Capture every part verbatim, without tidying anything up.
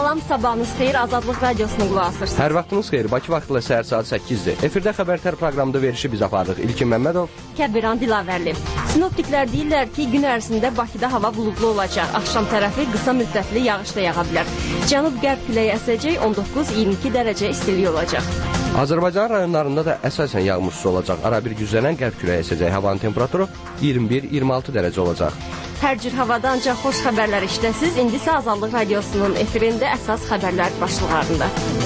Salam, sabahınız xeyir, Azadlıq Radiosunu qulaq asırsınız. Hər vaxtınız xeyir, Bakı vaxtıyla səhər saat səkkizdir. Efirdə Xəbərtər proqramında verişi biz aparırıq. İlkin Məmmədov, Kəbiran Dilavərli. Sinoptiklər deyirlər ki, gün ərzində Bakıda hava buludlu olacaq. Axşam tərəfi qısa müddətli yağış da yağa bilər. Cənub-qərb küləyi əsəcək, on doqquz iyirmi iki dərəcə istilik olacaq. Azərbaycan rayonlarında da əsasən yağmursuz olacaq. Ara bir güclənən qərb küləyi əsəcək. Havanın temperaturu iyirmi bir iyirmi altı dərəcə olacaq. Hər cür havada ancaq xoş xəbərlər işləsiz. İndi isə Azadlıq Radiosunun efirində əsas xəbərlər başlıqlarında.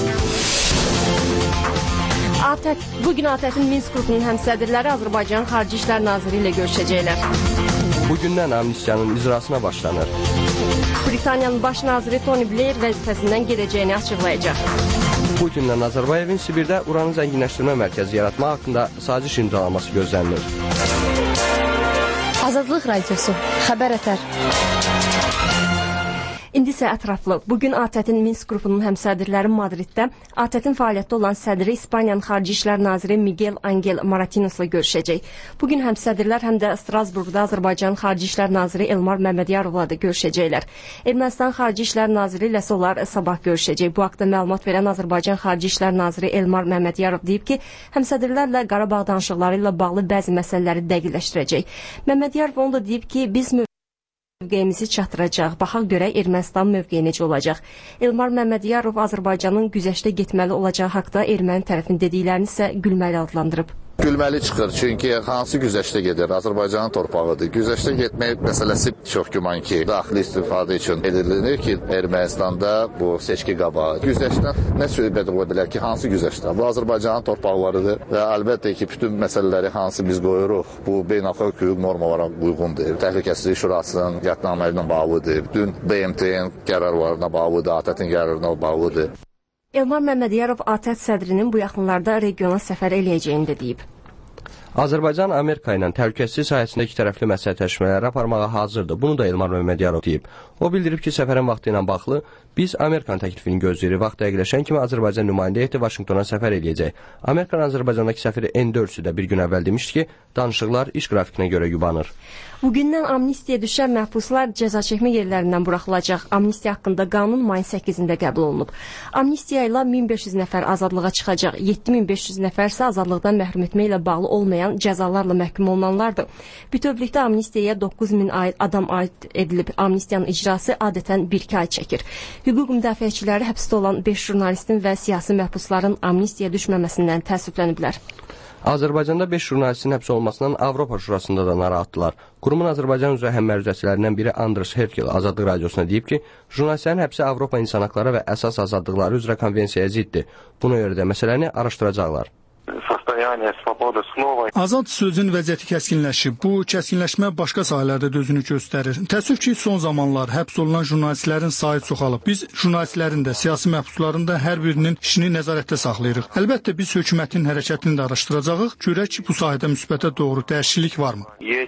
ATƏT, bugün ATƏT-in Minsk qrupunun həmsədrləri Azərbaycan Xarici İşlər Naziri ilə görüşəcəklər. Bugündən amnistiyanın icrasına başlanır. Britaniyanın baş naziri Tony Blair vəzifəsindən gedəcəyini açıqlayacaq. Putinlə Nazarbayevin Sibirdə uranı zənginləşdirmə mərkəzi yaratma haqqında saziş imzalaması gözlənilir. Azadlıq Radiosu, Xəbər Ətər. İndi isə ətraflı. Bugün ATƏT-in Minsk qrupunun həmsədrləri Madriddə ATƏT-in fəaliyyətdə olan sədri İspaniyanın Xarici İşlər Naziri Miguel Angel Maratinos'la görüşəcək. Bugün həmsədrlər həm də Strasburqda Azərbaycanın Xarici İşlər Naziri Elmar Məmmədiyarovla da görüşəcəklər. Ermənistan Xarici İşlər Naziri ilə isə onlar sabah görüşəcək. Bu haqda məlumat verən Azərbaycan Xarici İşlər Naziri Elmar Məmmədiyarov deyib ki, həmsədrlərlə Qarabağ danışıqları ilə bağlı bəzi məsələləri dəqiqləşdirəcək. Məmmədiyarov onu da deyib ki, biz mövqeyimizi çatdıracaq. Baxaq görək Ermənistan mövqeyi necə olacaq. Elmar Məmmədiyarov Azərbaycanın güzəştə getməli olacağı haqda erməni tərəfinin dediklərini isə gülməli adlandırıb. Gülməli çıxır, çünki hansı güzəştə gedir? Azərbaycanın torpağıdır. Güzəştə getmək məsələsi çox güman ki, daxili istifadə üçün edilir ki, Ermənistanda bu seçki qabağı. Güzəşdən nə söhbət ola bilər ki, hansı güzəşdə? Bu Azərbaycanın torpaqlarıdır və əlbəttə ki, bütün məsələləri hansı biz qoyuruq, bu beynəlxalq hüquq normalara uyğundur. Təhlükəsizlik Şurasının qətnamələrlə bağlıdır. Dün B M T-nin qərarlarına bağlıdır, ATƏT-in qərarlarına bağlıdır. Elmar Məmmədiyarov ATƏT sədrinin bu yaxınlarda regiona səfər eləyəcəyini də deyib. Azərbaycan Amerika ilə təhlükəsizlik sahəsində iki tərəfli məsləhətləşmələri aparmağa hazırdır. Bunu da Elmar Məmmədiyarov deyib. O bildirib ki, səfərin vaxtı ilə bağlı biz Amerikanın təklifini gözləyirik. Vaxt dəqiqləşən kimi Azərbaycan nümayəndə heyəti Vaşinqtona səfər eləyəcək. Amerikanın Azərbaycandakı səfiri N dörd də bir gün əvvəl demişdi ki, danışıqlar iş qrafikinə görə yubanır. Bugündən amnistiya düşən məhbuslar cəza çəkmə yerlərindən buraxılacaq. Amnistiya haqqında qanun mayın səkkizində qəbul olunub. Amnistiya ilə min beş yüz nəfər azadlığa çıxacaq. yeddi min beş yüz nəfər isə azadlıqdan məhrum etmə ilə bağlı olmayan cəzalarla məhkum olunanlardır. Bütövlükdə amnistiyaya doqquz min adam aid edilib. Amnistiyanın icrası adətən bir iki ay çəkir. Hüquq müdafiəçiləri həbsdə olan beş jurnalistin və siyasi məhbusların amnistiya düşməməsindən təəssüfləniblər. Azərbaycanda beş jurnalistin həbs olmasından Avropa Şurasında da narahatdılar. Qurumun Azərbaycan üzrə həmməruzəçilərindən biri Andres Herkel Azadlıq Radiosuna deyib ki, jurnalistlərin həbsi Avropa İnsan Haqları və Əsas Azadlıqları üzrə konvensiyaya ziddir. Buna görə də məsələni araşdıracaqlar. Azad sözün vəziyyəti kəskinləşib. Bu kəskinləşmə başqa sahələrdə də özünü göstərir. Təəssüf ki, son zamanlar həbs olunan jurnalistlərin sayı çoxalıb. Biz jurnalistlərin də, siyasi məhbusların da hər birinin işini nəzarətdə saxlayırıq. Əlbəttə biz hökumətin hərəkətini də araşdıracağıq. Görək ki, bu sahədə müsbətə doğru dəyişiklik varmı?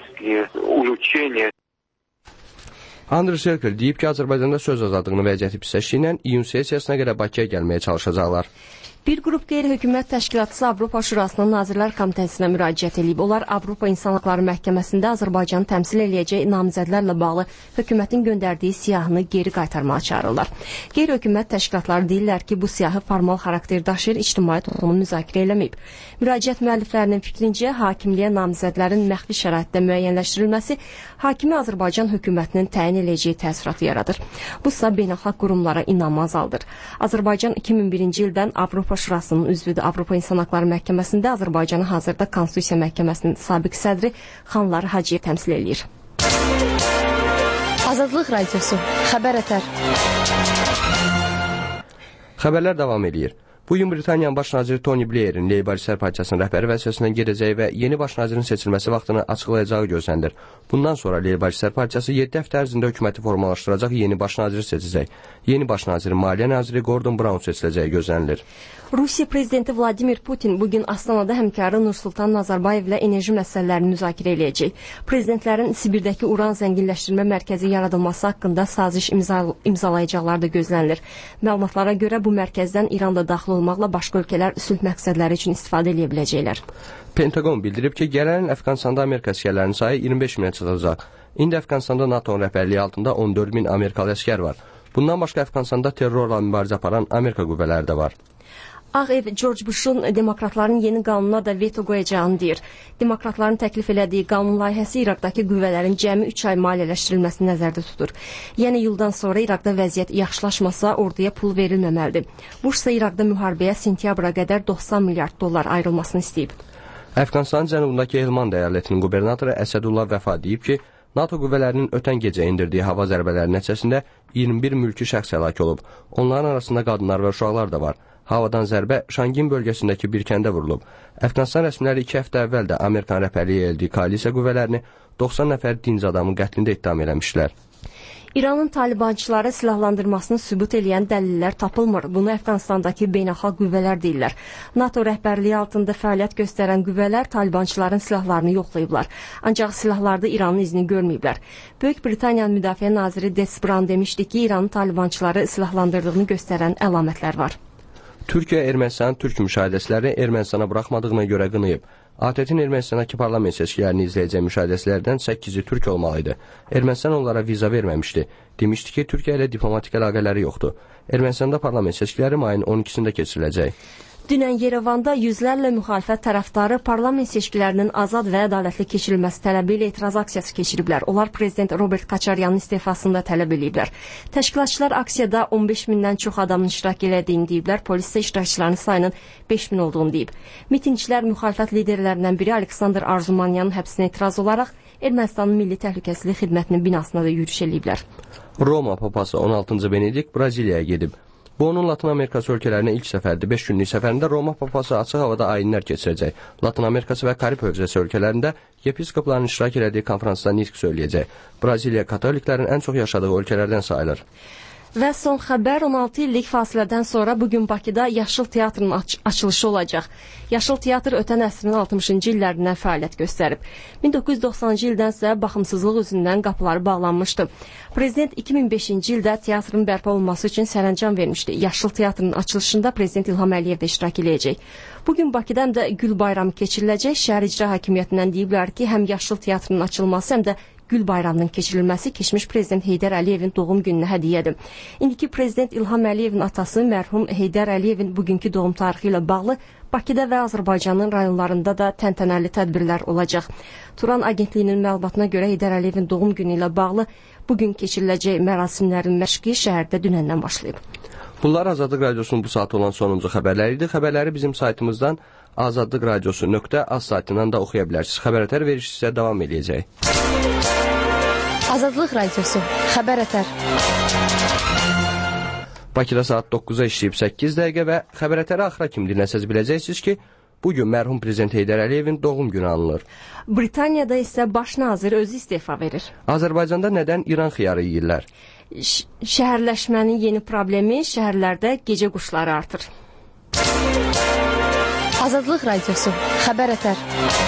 Andres Herkel deyib ki, Azərbaycanda söz azadlığını vəziyyəti pisləşdiyindən iyun sessiyasına qədər Bakıya gəlməyə çalışacaqlar. Bir qrup qeyri-hökumət təşkilatçısı Avropa Şurasının Nazirlər Komitəsinə müraciət edib. Onlar Avropa İnsan Haqları Məhkəməsində Azərbaycanı təmsil eləyəcək namizədlərlə bağlı hökumətin göndərdiyi siyahını geri qaytarmağa çağırırlar. Qeyri-hökumət təşkilatları deyirlər ki, bu siyahı formal xarakter daşıyır, ictimaiyyət onu müzakirə eləməyib. Müraciət müəlliflərinin fikrincə, hakimliyə namizədlərin məxfi şəraitdə müəyyənləşdirilməsi hakimi Azərbaycan hökumətinin təyin eləyəcəyi təəssüratı yaradır. Bu ise beynəlxalq qurumlara inamı azaldır. Azərbaycan iki min birinci ildən Avropa Şurasının üzvüdür. Avropa İnsan Haqları Məhkəməsində Azərbaycanı hazırda Konstitusiya Məhkəməsinin sabiq sədri Xanlar Hacıyev təmsil eləyir. Azadlıq Radiosu, Xəbər Ətər. Xəbərlər davam edir. Bugün Britaniyanın baş naziri Tony Blairin Leybaristlər Partiyasının rəhbəri vəzifəsindən gedəcəyi və yeni baş nazirin seçilməsi vaxtını açıqlayacağı gözlənilir. Bundan sonra Leybaristlər Partiyası yeddi həftə ərzində hökuməti formalaşdıracaq yeni baş naziri seçəcək. Yeni baş nazirin Maliyyə naziri Gordon Brown seçiləcəyi gözlənilir. Rusiya prezidenti Vladimir Putin bugün Astanada həmkarı Nursultan Nazarbayev ilə enerji məsələlərini müzakirə eləyəcək. Prezidentlərin Sibirdəki uran zənginləşdirmə mərkəzi yaradılması haqqında saziş imza imzalayacaqları da gözlənilir. Məlumatlara görə bu mərkəzdən İranda daxil olmaqla başqa ölkələr sülh məqsədləri üçün istifadə edə biləcəklər. Pentagon bildirib ki, gələn il Əfqanistanda Amerika əsgərlərinin sayı iyirmi beş minə çatacaq. İndi Əfqanistanda NATO'nun rəhbərliyi altında on dörd min Amerikalı əsgər var. Bundan başqa Əfqanistanda terrorla mübarizə aparan Amerika qüvvələri də var. Ağ Ev George Bush'un demokratların yeni qanuna da veto qoyacağını deyir. Demokratların təklif elədiyi qanun layihəsi İraqdakı qüvvələrin cəmi üç ay maliyyələşdirilməsini nəzərdə tutur. Yəni yıldan sonra İraqda vəziyyət yaxşılaşmasa orduya pul verilməməlidir. Bush isə İraqda müharibəyə sentyabra qədər doxsan milyard dollar ayrılmasını istəyib. Əfqanistanın cənubundakı Helmand əyalətinin qubernatoru Əsədullah Vəfa deyib ki, NATO qüvvələrinin ötən gecə indirdiyi hava zərbələri nəticəsində iyirmi bir mülki şəxs həlak olub. Onların arasında qadınlar və uşaqlar da var. Havadan zərbə Şangin bölgəsindəki bir kəndə vurulub. Əfqanistan rəsmiləri iki həftə əvvəl də Amerikan rəhbərliyi eldiyi koalisiya qüvvələrini doxsan nəfər dinc adamın qətlində ittiham eləmişlər. İranın talibançıları silahlandırmasını sübut edən dəlillər tapılmır. Bunu Əfqanistandakı beynəlxalq qüvvələr deyirlər. NATO rəhbərliyi altında fəaliyyət göstərən qüvvələr talibançıların silahlarını yoxlayıblar. Ancaq silahlarda İranın izni görməyiblər. Böyük Britaniyanın müdafiə naziri Des Brown demişdi ki, İranın talibançıları silahlandırdığını göstərən əlamətlər var. Türkiyə Ermənistanın türk müşahidəçiləri Ermənistana buraxmadığına görə qınayıb. A T T-in Ermənistandakı parlament seçkilərini izləyəcək müşahidəçilərdən səkkizi türk olmalıydı. Ermənistan onlara viza verməmişdi. Demişdi ki, Türkiyə ilə diplomatik əlaqələri yoxdur. Ermənistanda parlament seçkiləri mayın on ikisində keçiriləcək. Dünən Yerevanda yüzlərlə müxalifət tərəfdarı parlament seçkilərinin azad və ədalətli keçirilməsi tələbi ilə etiraz aksiyası keçiriblər. Onlar prezident Robert Koçaryanın istefasını da tələb ediblər. Təşkilatçılar aksiyada on beş mindən çox adamın iştirak elədiyini deyiblər. Polis isə iştirakçıların sayının beş min olduğunu deyib. Mitingçilər müxalifət liderlərindən biri Aleksandr Arzumanyanın həbsinə etiraz olaraq Ermənistanın Milli Təhlükəsizlik Xidmətinin binasına da yürüş eləyiblər. Roma papası on altıncı Benedikt Braziliyaya gedib. Bu onun Latin Amerikası ölkələrinə ilk səfərdir. beş günlük səfərində Roma papası açıq havada ayinlər keçirəcək. Latin Amerikası və Karib hövzəsi ölkələrində yepiskopların iştirak elədiyi konferansda nitq söyləyəcək. Braziliya katoliklərin ən çox yaşadığı ölkələrdən sayılır. Və son xəbər, on altı illik fasilədən sonra bugün Bakıda Yaşıl Teatrın aç açılışı olacaq. Yaşıl Teatr ötən əsrin altmışıncı illərindən fəaliyyət göstərib. min doqquz yüz doxsanıncı ildən isə baxımsızlıq üzündən qapıları bağlanmışdı. Prezident iki min beşinci ildə teatrın bərpa olunması üçün sərəncam vermişdi. Yaşıl Teatrın açılışında Prezident İlham Əliyev də iştirak edəcək. Bugün Bakıda həm də Gül Bayramı keçiriləcək. Şəhər İcra Hakimiyyətindən deyiblər ki, həm Yaşıl Teatrın açılması, həm də Gül Bayramının keçirilməsi keçmiş Prezident Heydər Əliyevin doğum gününə hədiyyədir. İndiki Prezident İlham Əliyevin atası mərhum Heydər Əliyevin bugünkü doğum tarixi ilə bağlı Bakıda və Azərbaycanın rayonlarında da təntənəli tədbirlər olacaq. Turan agentliyinin məlumatına görə Heydər Əliyevin doğum günü ilə bağlı bugün keçiriləcək mərasimlərin məşqi şəhərdə dünəndən başlayıb. Bunlar Azadlıq Radiosunun bu saat olan sonuncu xəbərləri idi. Xəbərləri bizim saytımızdan azadlıq radiosu nöqtə az saytından da oxuya bilərsiniz. Xəbər ətər verişi sizə davam edəcək. Azadlıq Radiosu, xəbər ətər. Bakıda saat doqquza işləyib səkkiz dəqiqə və xəbər ətəri axıra kimi dinləsəz biləcəksiniz ki, bugün mərhum Prezident Heydər Əliyevin doğum günü anılır. Britaniyada isə baş nazir özü istefa verir. Azərbaycanda nədən İran xiyarı yeyirlər? Ş şəhərləşmənin yeni problemi şəhərlərdə gecə quşları artır. Azadlıq Radiosu, xəbər ətər.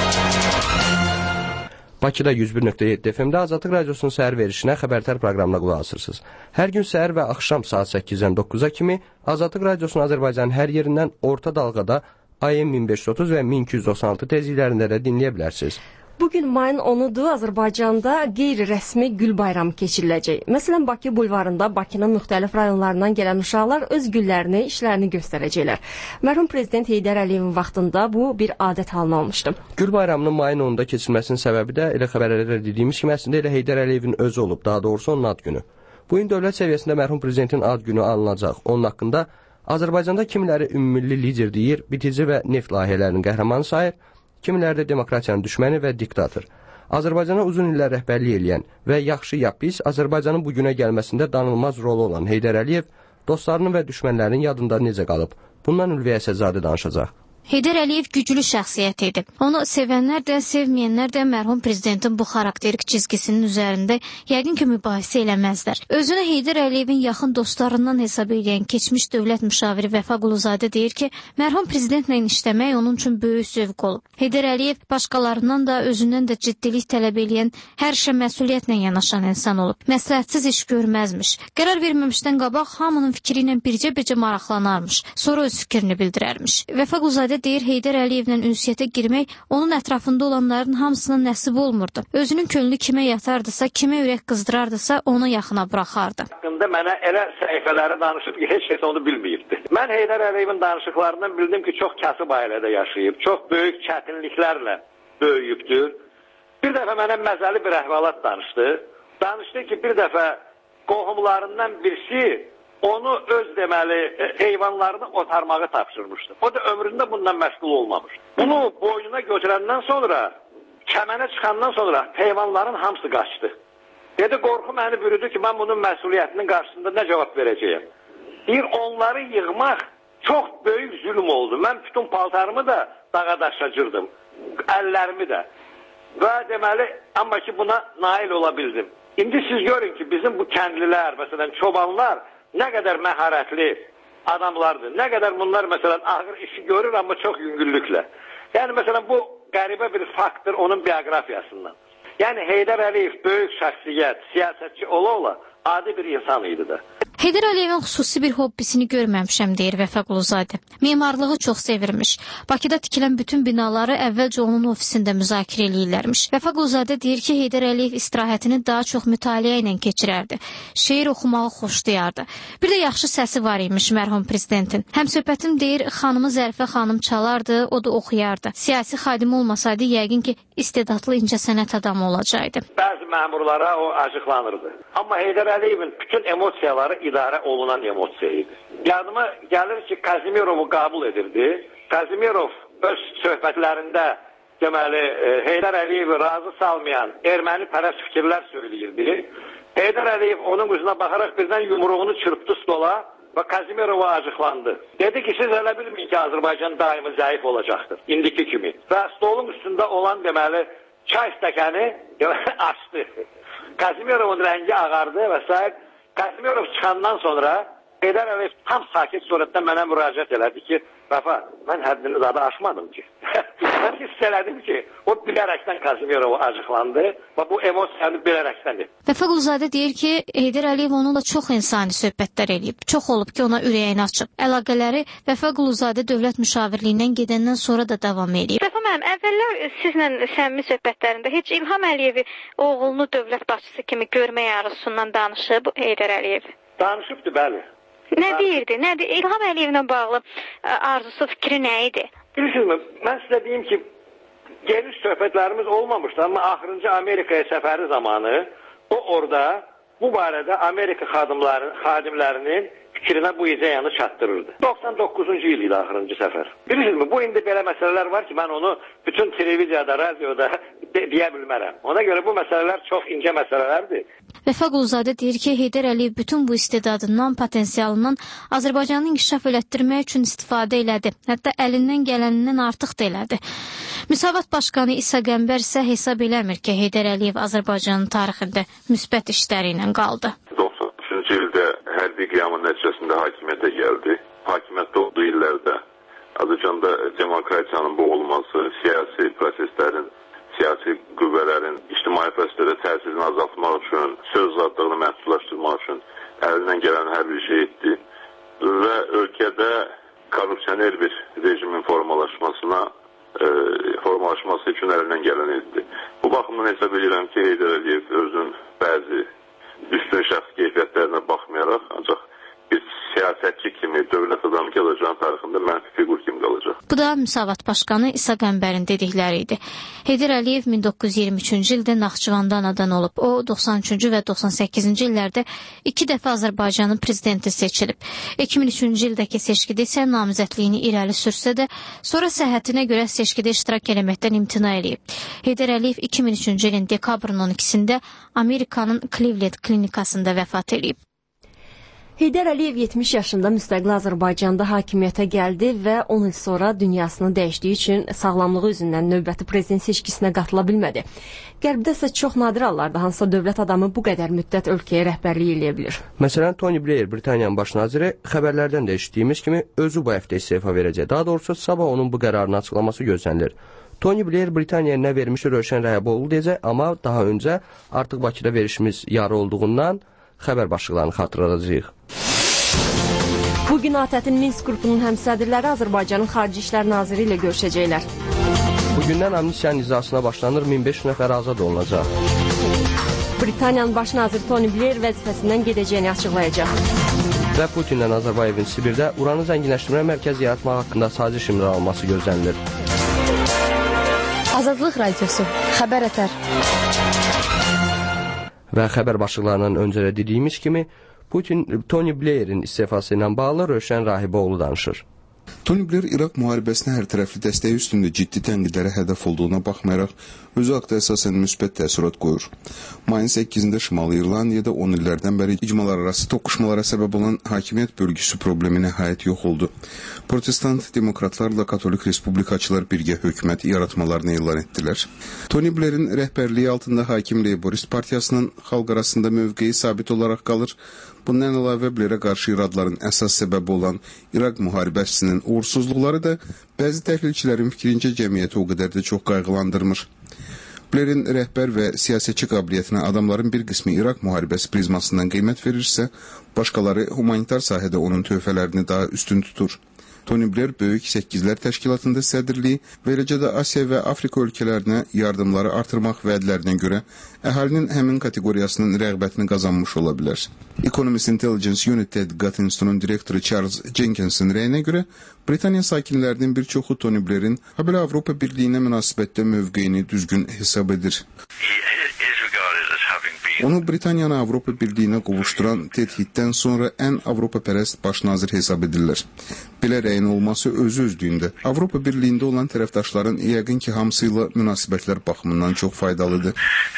Bakıda yüz bir nöqtə yeddi F M-də Azadlıq Radiosunun səhər verişinə xəbərtər proqramına qulaq asırsınız. Hər gün səhər və axşam saat səkkizdən doqquza kimi Azadlıq Radiosunun Azərbaycanın hər yerindən orta dalğada A M min beş yüz otuz və min iki yüz doxsan altı tezliklərində də dinləyə bilərsiniz. Bugün mayın onudur, Azərbaycanda qeyri-rəsmi Gül Bayramı keçiriləcək. Məsələn, Bakı bulvarında Bakının müxtəlif rayonlarından gələn uşaqlar öz güllərini, işlərini göstərəcəklər. Mərhum Prezident Heydər Əliyevin vaxtında bu bir adət halına almışdı. Gül Bayramının mayın onunda keçirilməsinin səbəbi də elə xəbərlərdə dediyimiz kimi əslində elə Heydər Əliyevin özü olub, daha doğrusu onun ad günü. Bu gün dövlət səviyyəsində mərhum prezidentin ad günü alınacaq. Onun haqqında Azərbaycanda kimiləri ümummilli lider deyir, bitici və neft layihələrinin qəhrəmanı sayır, kimiləri də demokratiyanın düşməni və diktator. Azərbaycana uzun illər rəhbərlik eləyən və yaxşı ya pis Azərbaycanın bugünə gəlməsində danılmaz rolu olan Heydər Əliyev dostlarının və düşmənlərinin yadında necə qalıb? Bundan Ülviyə Əsədzadə danışacaq. Heydər Əliyev güclü şəxsiyyət idi. Onu sevənlər də, sevməyənlər də mərhum prezidentin bu xarakterik çizgisinin üzərində yəqin ki, mübahisə eləməzlər. Özünə Heydər Əliyevin yaxın dostlarından hesab edən keçmiş dövlət müşaviri Vəfa Quluzadə deyir ki, mərhum prezidentlə işləmək onun üçün böyük zövq olub. Heydər Əliyev başqalarından da, özündən də ciddilik tələb eləyən, hər işə məsuliyyətlə yanaşan insan olub. Məsləhətsiz iş görməzmiş. Qərar verməmişdən qabaq hamının fikri ilə bircə-bircə maraqlanarmış. Sonra öz fikrini bildirərmiş. Vəfa Quluzadə deyir Heydər Əliyevlə ünsiyyətə girmək onun ətrafında olanların hamısına nəsib olmurdu. Özünün könlü kimə yatardısa, kimə ürək qızdırardısa onu yaxına buraxardı. Haqqında mənə elə səhifələri danışıb ki, heç kəs onu bilməyibdi. Mən Heydər Əliyevin danışıqlarından bildim ki, çox kasıb ailədə yaşayıb, çox böyük çətinliklərlə böyüyübdür. Bir dəfə mənə məzəli bir əhvalat danışdı. Danışdı ki, bir dəfə qohumlarından birisi onu öz deməli heyvanlarını otarmağı tapşırmışdı. O da ömründə bundan məşğul olmamışdı. Bunu boynuna götürəndən sonra, kəmənə çıxandan sonra heyvanların hamısı qaçdı. Dedi, qorxu məni bürüdü ki, mən bunun məsuliyyətinin qarşısında nə cavab verəcəyim? Bir, onları yığmaq çox böyük zülm oldu. Mən bütün paltarımı da dağa daşacırdım, əllərimi də. Və deməli, amma ki, buna nail ola bildim. İndi siz görün ki, bizim bu kəndlilər, məsələn, çobanlar nə qədər məharətli adamlardır. Nə qədər bunlar, məsələn, ağır işi görür, amma çox yüngüllüklə. Yəni, məsələn, bu qəribə bir faktdır onun bioqrafiyasından. Yəni, Heydər Əliyev böyük şəxsiyyət, siyasətçi ola-ola adi bir insan idi də. Heydər Əliyevin xüsusi bir hobbisini görməmişəm, deyir Vəfa Quluzadə. Memarlığı çox sevirmiş. Bakıda tikilən bütün binaları əvvəlcə onun ofisində müzakirə eləyirlərmiş. Vəfa Quluzadə deyir ki, Heydər Əliyev istirahətini daha çox mütaliə ilə keçirərdi. Şeir oxumağı xoşlayardı. Bir də yaxşı səsi var imiş mərhum prezidentin. Həmsöhbətim deyir, xanımı Zərifə xanım çalardı, o da oxuyardı. Siyasi xadim olmasaydı, yəqin ki, istedadlı incəsənət adamı olacaqdı. Bəzi məmurlara o acıqlanırdı. Amma Heydər Əliyevin bütün emosiyaları idarə olunan emosiya idi. Yadıma gəlir ki, Kazimirovu qəbul edirdi. Kazimirov öz söhbətlərində deməli, Heydər Əliyevi razı salmayan erməni pərəst fikirlər söyləyirdi. Heydər Əliyev onun üzünə baxaraq birdən yumruğunu çırpdı stola və Kazimirova acıqlandı. Dedi ki, siz elə bilməyin ki, Azərbaycan daimi zəif olacaqdır, indiki kimi. Və stolun üstündə olan deməli, çay stəkanı açdı. Kazimirovun rəngi ağardı və s. Kazimirov çıxandan sonra Heydər Əliyev tam sakit surətdə mənə müraciət elədi ki, Vəfa, mən həddini zadı aşmadım ki. Mən hiss elədim ki, o bilərəkdən Kazimirovu acıqlandı və bu emosiyanı bilərəkdən etdi. Vəfa Quluzadə deyir ki, Heydər Əliyev onunla çox insani söhbətlər eləyib. Çox olub ki, ona ürəyini açıb. Əlaqələri Vəfa Quluzadə dövlət müşavirliyindən gedəndən sonra da davam eləyib. Vəfa müəllim, əvvəllər sizlə səmimi söhbətlərində heç İlham Əliyevi oğlunu dövlət başçısı kimi görmək arzusundan danışıb Heydər Əliyev? Danışıbdı, bəli. Nə deyirdi? Nə deyirdi? İlham Əliyevlə bağlı arzusu, fikri nə idi? Bilirsiniz, mən sizə deyim ki, geniş söhbətlərimiz olmamışdı, amma axırıncı Amerikaya səfəri zamanı o orada bu barədə Amerika xadimlərinin fikrinə bu ideyanı çatdırırdı. doxsan doqquzuncu il idi axırıncı səfər. Bilirsiniz, bu indi belə məsələlər var ki, mən onu bütün televiziyada, radioda deyə bilmərəm. Ona görə bu məsələlər çox incə məsələlərdir. Vəfa Quluzadə deyir ki, Heydər Əliyev bütün bu istedadından, potensialından Azərbaycanı inkişaf elətdirmək üçün istifadə elədi. Hətta əlindən gələnindən artıq da elədi. Müsavat Başqanı İsa Qəmbər isə hesab eləmir ki, Heydər Əliyev Azərbaycanın tarixində müsbət işləri ilə qaldı. doxsan üçüncü ildə hərbi qiyamın nəticəsində hakimiyyətə gəldi. Hakimiyyətdə olduğu illərdə Azərbaycanda demokratiyanın boğulması, siyasi proseslərin, siyasi qüvvələrin ictimai proseslərə təsirini azaltmaq üçün, söz azadlığını məhdudlaşdırmaq üçün əlindən gələn hər bir şey etdi və ölkədə korrupsioner bir rejimin formalaşmasına e, formalaşması üçün əlindən gələn etdi. Bu baxımdan hesab edirəm ki, Heydər Əliyev özünün bəzi üstün şəxs keyfiyyətlərinə baxmayaraq, ancaq bir siyasətçi kimi, dövlət adamı ki, Azərbaycan tarixində mənfi fiqur kimi qalacaq. Bu da Müsavat Başqanı İsa Qəmbərin dedikləri idi. Heydər Əliyev min doqquz yüz iyirmi üçüncü ildə Naxçıvanda anadan olub. O, doxsan üçüncü və doxsan səkkizinci illərdə iki dəfə Azərbaycanın prezidenti seçilib. iki min üçüncü ildəki seçkidə isə namizədliyini irəli sürsə də, sonra səhhətinə görə seçkidə iştirak eləməkdən imtina eləyib. Heydər Əliyev iki min üçüncü ilin dekabrın on ikisində Amerikanın Cleveland klinikasında vəfat eləyib. Heydər Əliyev yetmiş yaşında müstəqil Azərbaycanda hakimiyyətə gəldi və on il sonra dünyasını dəyişdiyi üçün sağlamlığı üzündən növbəti prezident seçkisinə qatıla bilmədi. Qərbdə isə çox nadir hallarda hansısa dövlət adamı bu qədər müddət ölkəyə rəhbərlik eləyə bilir. Məsələn, Tony Blair, Britaniyanın baş naziri, xəbərlərdən də eşitdiyimiz kimi özü bu həftə istefa verəcək. Daha doğrusu sabah onun bu qərarını açıqlaması gözlənilir. Tony Blair Britaniyaya nə vermişi Rövşən Rəhəboğlu deyəcək, amma daha öncə artıq Bakıda verişimiz yarı olduğundan xəbər başlıqlarını xatırladacağıq. Bugün A T T'nin Minsk qrupunun həmsədrləri Azərbaycanın Xarici İşlər Naziri ilə görüşəcəklər. Bugündən amnistiyanın icrasına başlanır, min beş yüz nəfər azad olunacaq. Britaniyanın baş naziri Tony Blair vəzifəsindən gedəcəyini açıqlayacaq. Və Putinlə Nazarbayevin Sibirdə uranı zənginləşdirmə mərkəzi yaratmaq haqqında saziş imzalanması gözlənilir. Azadlıq Radiosu, Xəbər Ətər. Və xəbər başlıqlarından öncə dediyimiz kimi, Putin Tony Blairin istifası ilə bağlı Rövşən Rahiboğlu danışır. Tony Blair İraq müharibəsinə hər tərəfli dəstəyi üstündə ciddi tənqidlərə hədəf olduğuna baxmayaraq, özü haqda əsasən müsbət təəssürat qoyur. Mayın səkkizində Şimali İrlandiyada on illərdən bəri icmalar arası toqquşmalara səbəb olan hakimiyyət bölgüsü problemi nəhayət yox oldu. Protestant demokratlarla katolik respublikaçılar birgə hökumət yaratmalarını elan etdilər. Tony Blairin rəhbərliyi altında hakim Labourist partiyasının xalq arasında mövqeyi sabit olaraq qalır. Bundan əlavə Blairə qarşı iradların əsas səbəbi olan İraq müharibəsinin uğursuzluqları da bəzi təhlilçilərin fikrincə cəmiyyəti o qədər də çox qayğılandırmır. Blairin rəhbər və siyasətçi qabiliyyətinə adamların bir qismi İraq müharibəsi prizmasından qiymət verirsə, başqaları humanitar sahədə onun töhfələrini daha üstün tutur. Tony Blair Böyük Səkkizlər Təşkilatında sədrliyi və eləcə də Asiya və Afrika ölkələrinə yardımları artırmaq vədlərinə görə əhalinin həmin kateqoriyasının rəğbətini qazanmış ola bilər. Economist Intelligence Unit Tədqiqat İnstitutunun direktoru Charles Jenkins'in rəyinə görə, Britaniya sakinlərinin bir çoxu Tony Blairin habelə Avropa Birliyinə münasibətdə mövqeyini düzgün hesab edir. Onu Britaniyanı Avropa Birliyinə qovuşduran Ted Heath'dən sonra ən Avropa pərəst baş nazir hesab edirlər. Belə rəyin olması özü özlüyündə Avropa Birliyində olan tərəfdaşların yəqin ki, hamısı ilə münasibətlər baxımından çox faydalıdır.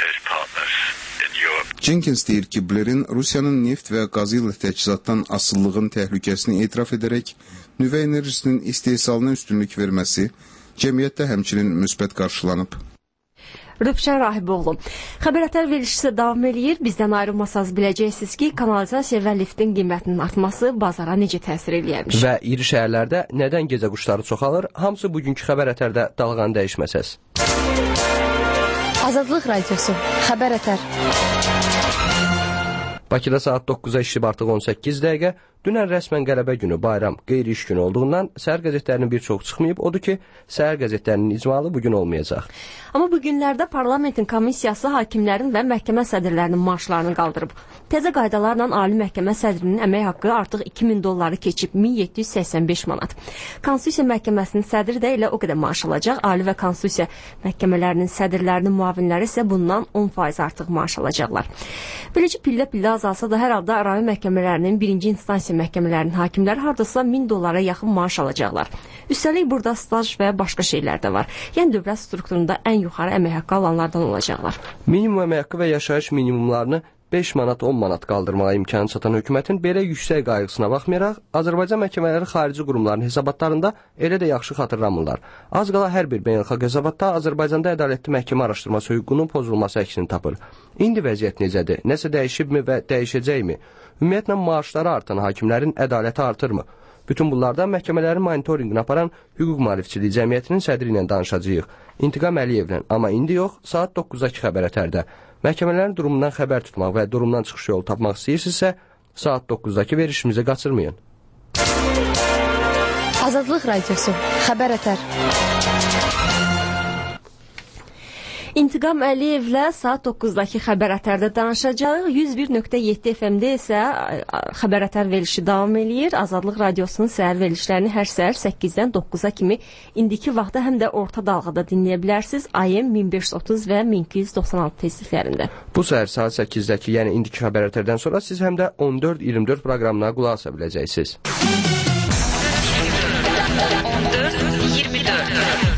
Jenkins deyir ki, Blairin Rusiyanın neft və qazı ilə təchizatdan asıllığın təhlükəsini etiraf edərək nüvə enerjisinin istehsalına üstünlük verməsi cəmiyyətdə həmçinin müsbət qarşılanıb. Rövşən Rahiboğlu. Xəbər Ətər verilişisi davam eləyir. Bizdən ayrılmasanız biləcəksiniz ki, kanalizasiya və liftin qiymətinin artması bazara necə təsir eləyərmiş. Və iri şəhərlərdə nədən gecə quşları çoxalır? Hamısı bugünkü Xəbər Ətərdə dalğanı dəyişməsəz. Azadlıq Radiosu, Xəbər Ətər. Bakıda saat doqquza işib artıq on səkkiz dəqiqə. Dünən rəsmən qələbə günü, bayram, qeyri-iş günü olduğundan səhər qəzetlərinin bir çox çıxmayıb. Odur ki, səhər qəzetlərinin icmalı bugün olmayacaq. Amma bu günlərdə parlamentin komissiyası hakimlərin və məhkəmə sədrlərinin maaşlarını qaldırıb. Təzə qaydalarla Ali Məhkəmə sədrinin əmək haqqı artıq iki min dolları keçib min yeddi yüz səksən beş manat. Konstitusiya məhkəməsinin sədri də elə o qədər maaş alacaq. Ali və Konstitusiya məhkəmələrinin sədrlərinin müavinləri isə bundan on faiz artıq maaş alacaqlar. Beləcə pillə-pillə azalsa da hər halda rayon məhkəmələrinin birinci instansiya məhkəmələrinin hakimləri hardasa min dollara yaxın maaş alacaqlar. Üstəlik burada staj və başqa şeylər də var. Yəni dövlət strukturunda ən yuxarı əmək haqqı alanlardan olacaqlar. Minimum əmək haqqı və yaşayış minimumlarını beş manat, on manat qaldırmağa imkanı çatan hökumətin belə yüksək qayğısına baxmayaraq, Azərbaycan məhkəmələri xarici qurumların hesabatlarında elə də yaxşı xatırlamırlar. Az qala hər bir beynəlxalq hesabatda Azərbaycanda ədalətli məhkəmə araşdırması hüququnun pozulması əksini tapır. İndi vəziyyət necədir? Nəsə dəyişibmi və dəyişəcəkmi? Ümumiyyətlə maaşları artan hakimlərin ədaləti artırmı? Bütün bunlardan məhkəmələrin monitorinqini aparan hüquq mühafizəçiliyi cəmiyyətinin sədri ilə danışacağıq. İntiqam Əliyevlə, amma indi yox, saat doqquzdakı Xəbər Ətərdə. Məhkəmələrin durumundan xəbər tutmaq və durumdan çıxış yolu tapmaq istəyirsinizsə, saat doqquzdakı verişimizi qaçırmayın. Azadlıq Radiosu, Xəbər Ətər. İntiqam Əliyevlə saat doqquzdakı Xəbər Ətərdə danışacağıq. yüz bir nöqtə yeddi F M-də isə Xəbər Ətər verilişi davam eləyir. Azadlıq Radiosunun səhər verilişlərini hər səhər səkkizdən doqquza kimi indiki vaxtda həm də orta dalğada dinləyə bilərsiniz. A M min beş yüz otuz və min iki yüz doxsan altı tezliklərində. Bu səhər saat səkkizdə, yəni indiki Xəbər Ətərdən sonra siz həm də on dörd iyirmi dörd proqramına qulaq asa biləcəksiniz. on dörd iyirmi dörd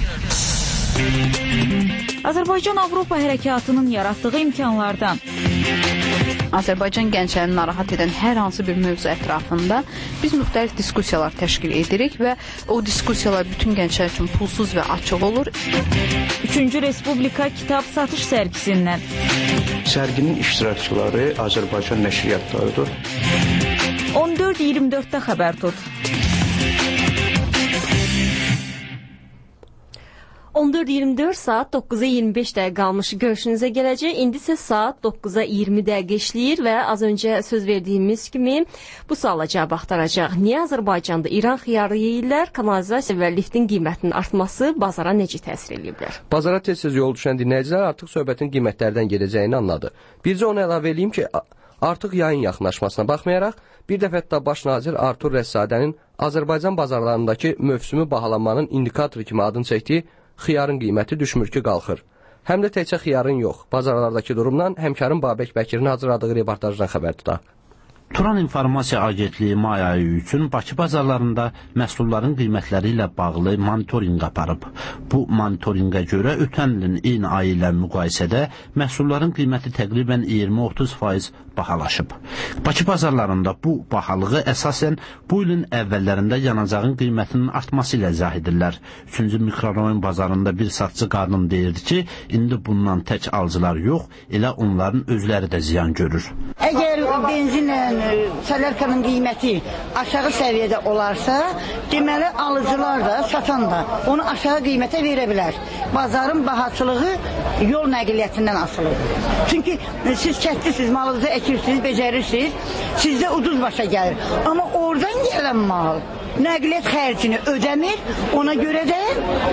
Azərbaycan Avropa hərəkatının yaratdığı imkanlardan. Azərbaycan gənclərini narahat edən hər hansı bir mövzu ətrafında biz müxtəlif diskussiyalar təşkil edirik və o diskussiyalar bütün gənclər üçün pulsuz və açıq olur. Üçüncü Respublika kitab satış sərgisindən. Sərginin iştirakçıları Azərbaycan nəşriyyatlarıdır. on dörd iyirmi dörddə xəbər tut. on dörd iyirmi dörd saat doqquza iyirmi beş dəqiqə qalmış görüşünüzə gələcək. İndi isə saat doqquza iyirmi dəqiqə işləyir və az öncə söz verdiyimiz kimi bu suala cavab axtaracaq. Niyə Azərbaycanda İran xiyarı yeyirlər? Kanalizasiya və liftin qiymətinin artması bazara necə təsir edə bilər? Bazara tez-tez yol düşən dinləyicilər artıq söhbətin qiymətlərdən gedəcəyini anladı. Bircə onu əlavə edeyim ki, artıq yayın yaxınlaşmasına baxmayaraq, bir dəfə də baş nazir Artur Rəssadənin Azərbaycan bazarlarındakı mövsümü bahalanmanın indikatoru kimi adını çəkdiyi xiyarın qiyməti düşmür ki, qalxır. Həm də təkcə xiyarın yox, bazarlardakı durumdan həmkarın Babək Bəkirin hazırladığı reportajdan xəbər tutaq. Turan İnformasiya Agentliyi may ayı üçün Bakı bazarlarında məhsulların qiymətləri ilə bağlı monitorinq aparıb. Bu monitorinqə görə ötən ilin eyni ayı ilə müqayisədə məhsulların qiyməti təqribən iyirmi otuz faiz bahalaşıb. Bakı bazarlarında bu bahalığı əsasən bu ilin əvvəllərində yanacağın qiymətinin artması ilə izah edirlər. Üçüncü mikrorayon bazarında bir satçı qadın deyirdi ki, indi bundan tək alıcılar yox, elə onların özləri də ziyan görür. Əgər benzinlə sələrkanın qiyməti aşağı səviyyədə olarsa, deməli alıcılar da, satan da onu aşağı qiymətə verə bilər. Bazarın bahaçılığı yol nəqliyyatından asılıdır. Çünki siz kəslisiniz, malınızı əkirsiniz, becərirsiniz, sizdə ucuz başa gəlir. Amma oradan gələn mal nəqliyyat xərcini ödəmir, ona görə də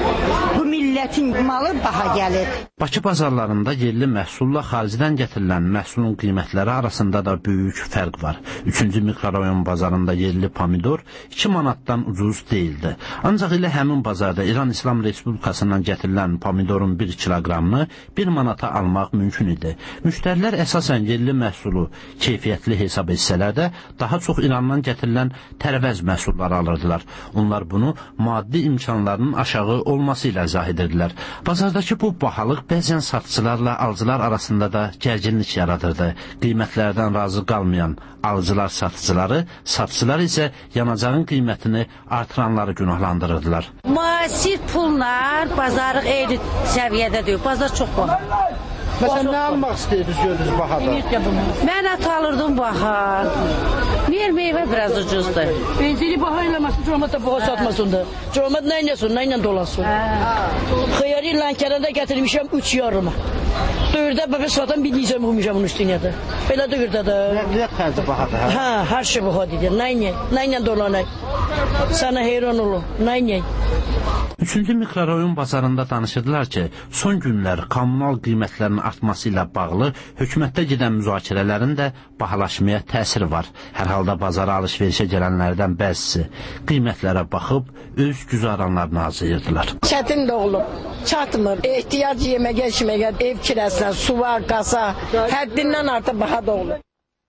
bu millətin malı baha gəlir. Bakı bazarlarında yerli məhsulla xaricdən gətirilən məhsulun qiymətləri arasında da böyük fərq var. Üçüncü mikrorayon bazarında yerli pomidor iki manatdan ucuz deyildi. Ancaq elə həmin bazarda İran İslam Respublikasından gətirilən pomidorun bir kiloqramını bir manata almaq mümkün idi. Müştərilər əsasən yerli məhsulu keyfiyyətli hesab etsələr də daha çox İrandan gətirilən tərəvəz məhsulları alırdılar. Onlar bunu maddi imkanlarının aşağı olması ilə izah edirdilər. Bazardakı bu bahalıq bəzən satıcılarla alıcılar arasında da gərginlik yaradırdı. Qiymətlərdən razı qalmayan alıcılar satıcıları, satıcılar isə yanacağın qiymətini artıranları günahlandırırdılar. Müasir pullar bazarı eyni səviyyədədir. Bazar çox baha. Məsələn, nə almaq istəyirsiniz, gördünüz bahada? Mən ət alırdım baha. Niyə meyvə biraz ucuzdur? Benzini baha eləməsin, cömət də baha satmasın da. Cömət nə inəsin, nə inə dolasın. Xıyarı Lənkərəndə gətirmişəm üç yarıma. Döyürdə bəbə satan bir nizəm qoymuşam onun üstünə də. Belə döyürdə də. Nəqliyyat xərci bahadır, hə? Hə, hər şey baha deyir. Nə inə, nə inə dolanək. Sənə heyran olun, nə inə. Üçüncü mikrorayon bazarında danışırdılar ki, son günlər kommunal qiymətlərinin artması ilə bağlı hökumətdə gedən müzakirələrin də bahalaşmaya təsiri var. Hər halda bazara alış-verişə gələnlərdən bəzisi qiymətlərə baxıb öz güzaranlarını arzuyurdular. Çətin də olub, çatmır. Ehtiyac yeməyə, içməyə, ev kirəsinə, suva, qasa, həddindən artıq baha da olur.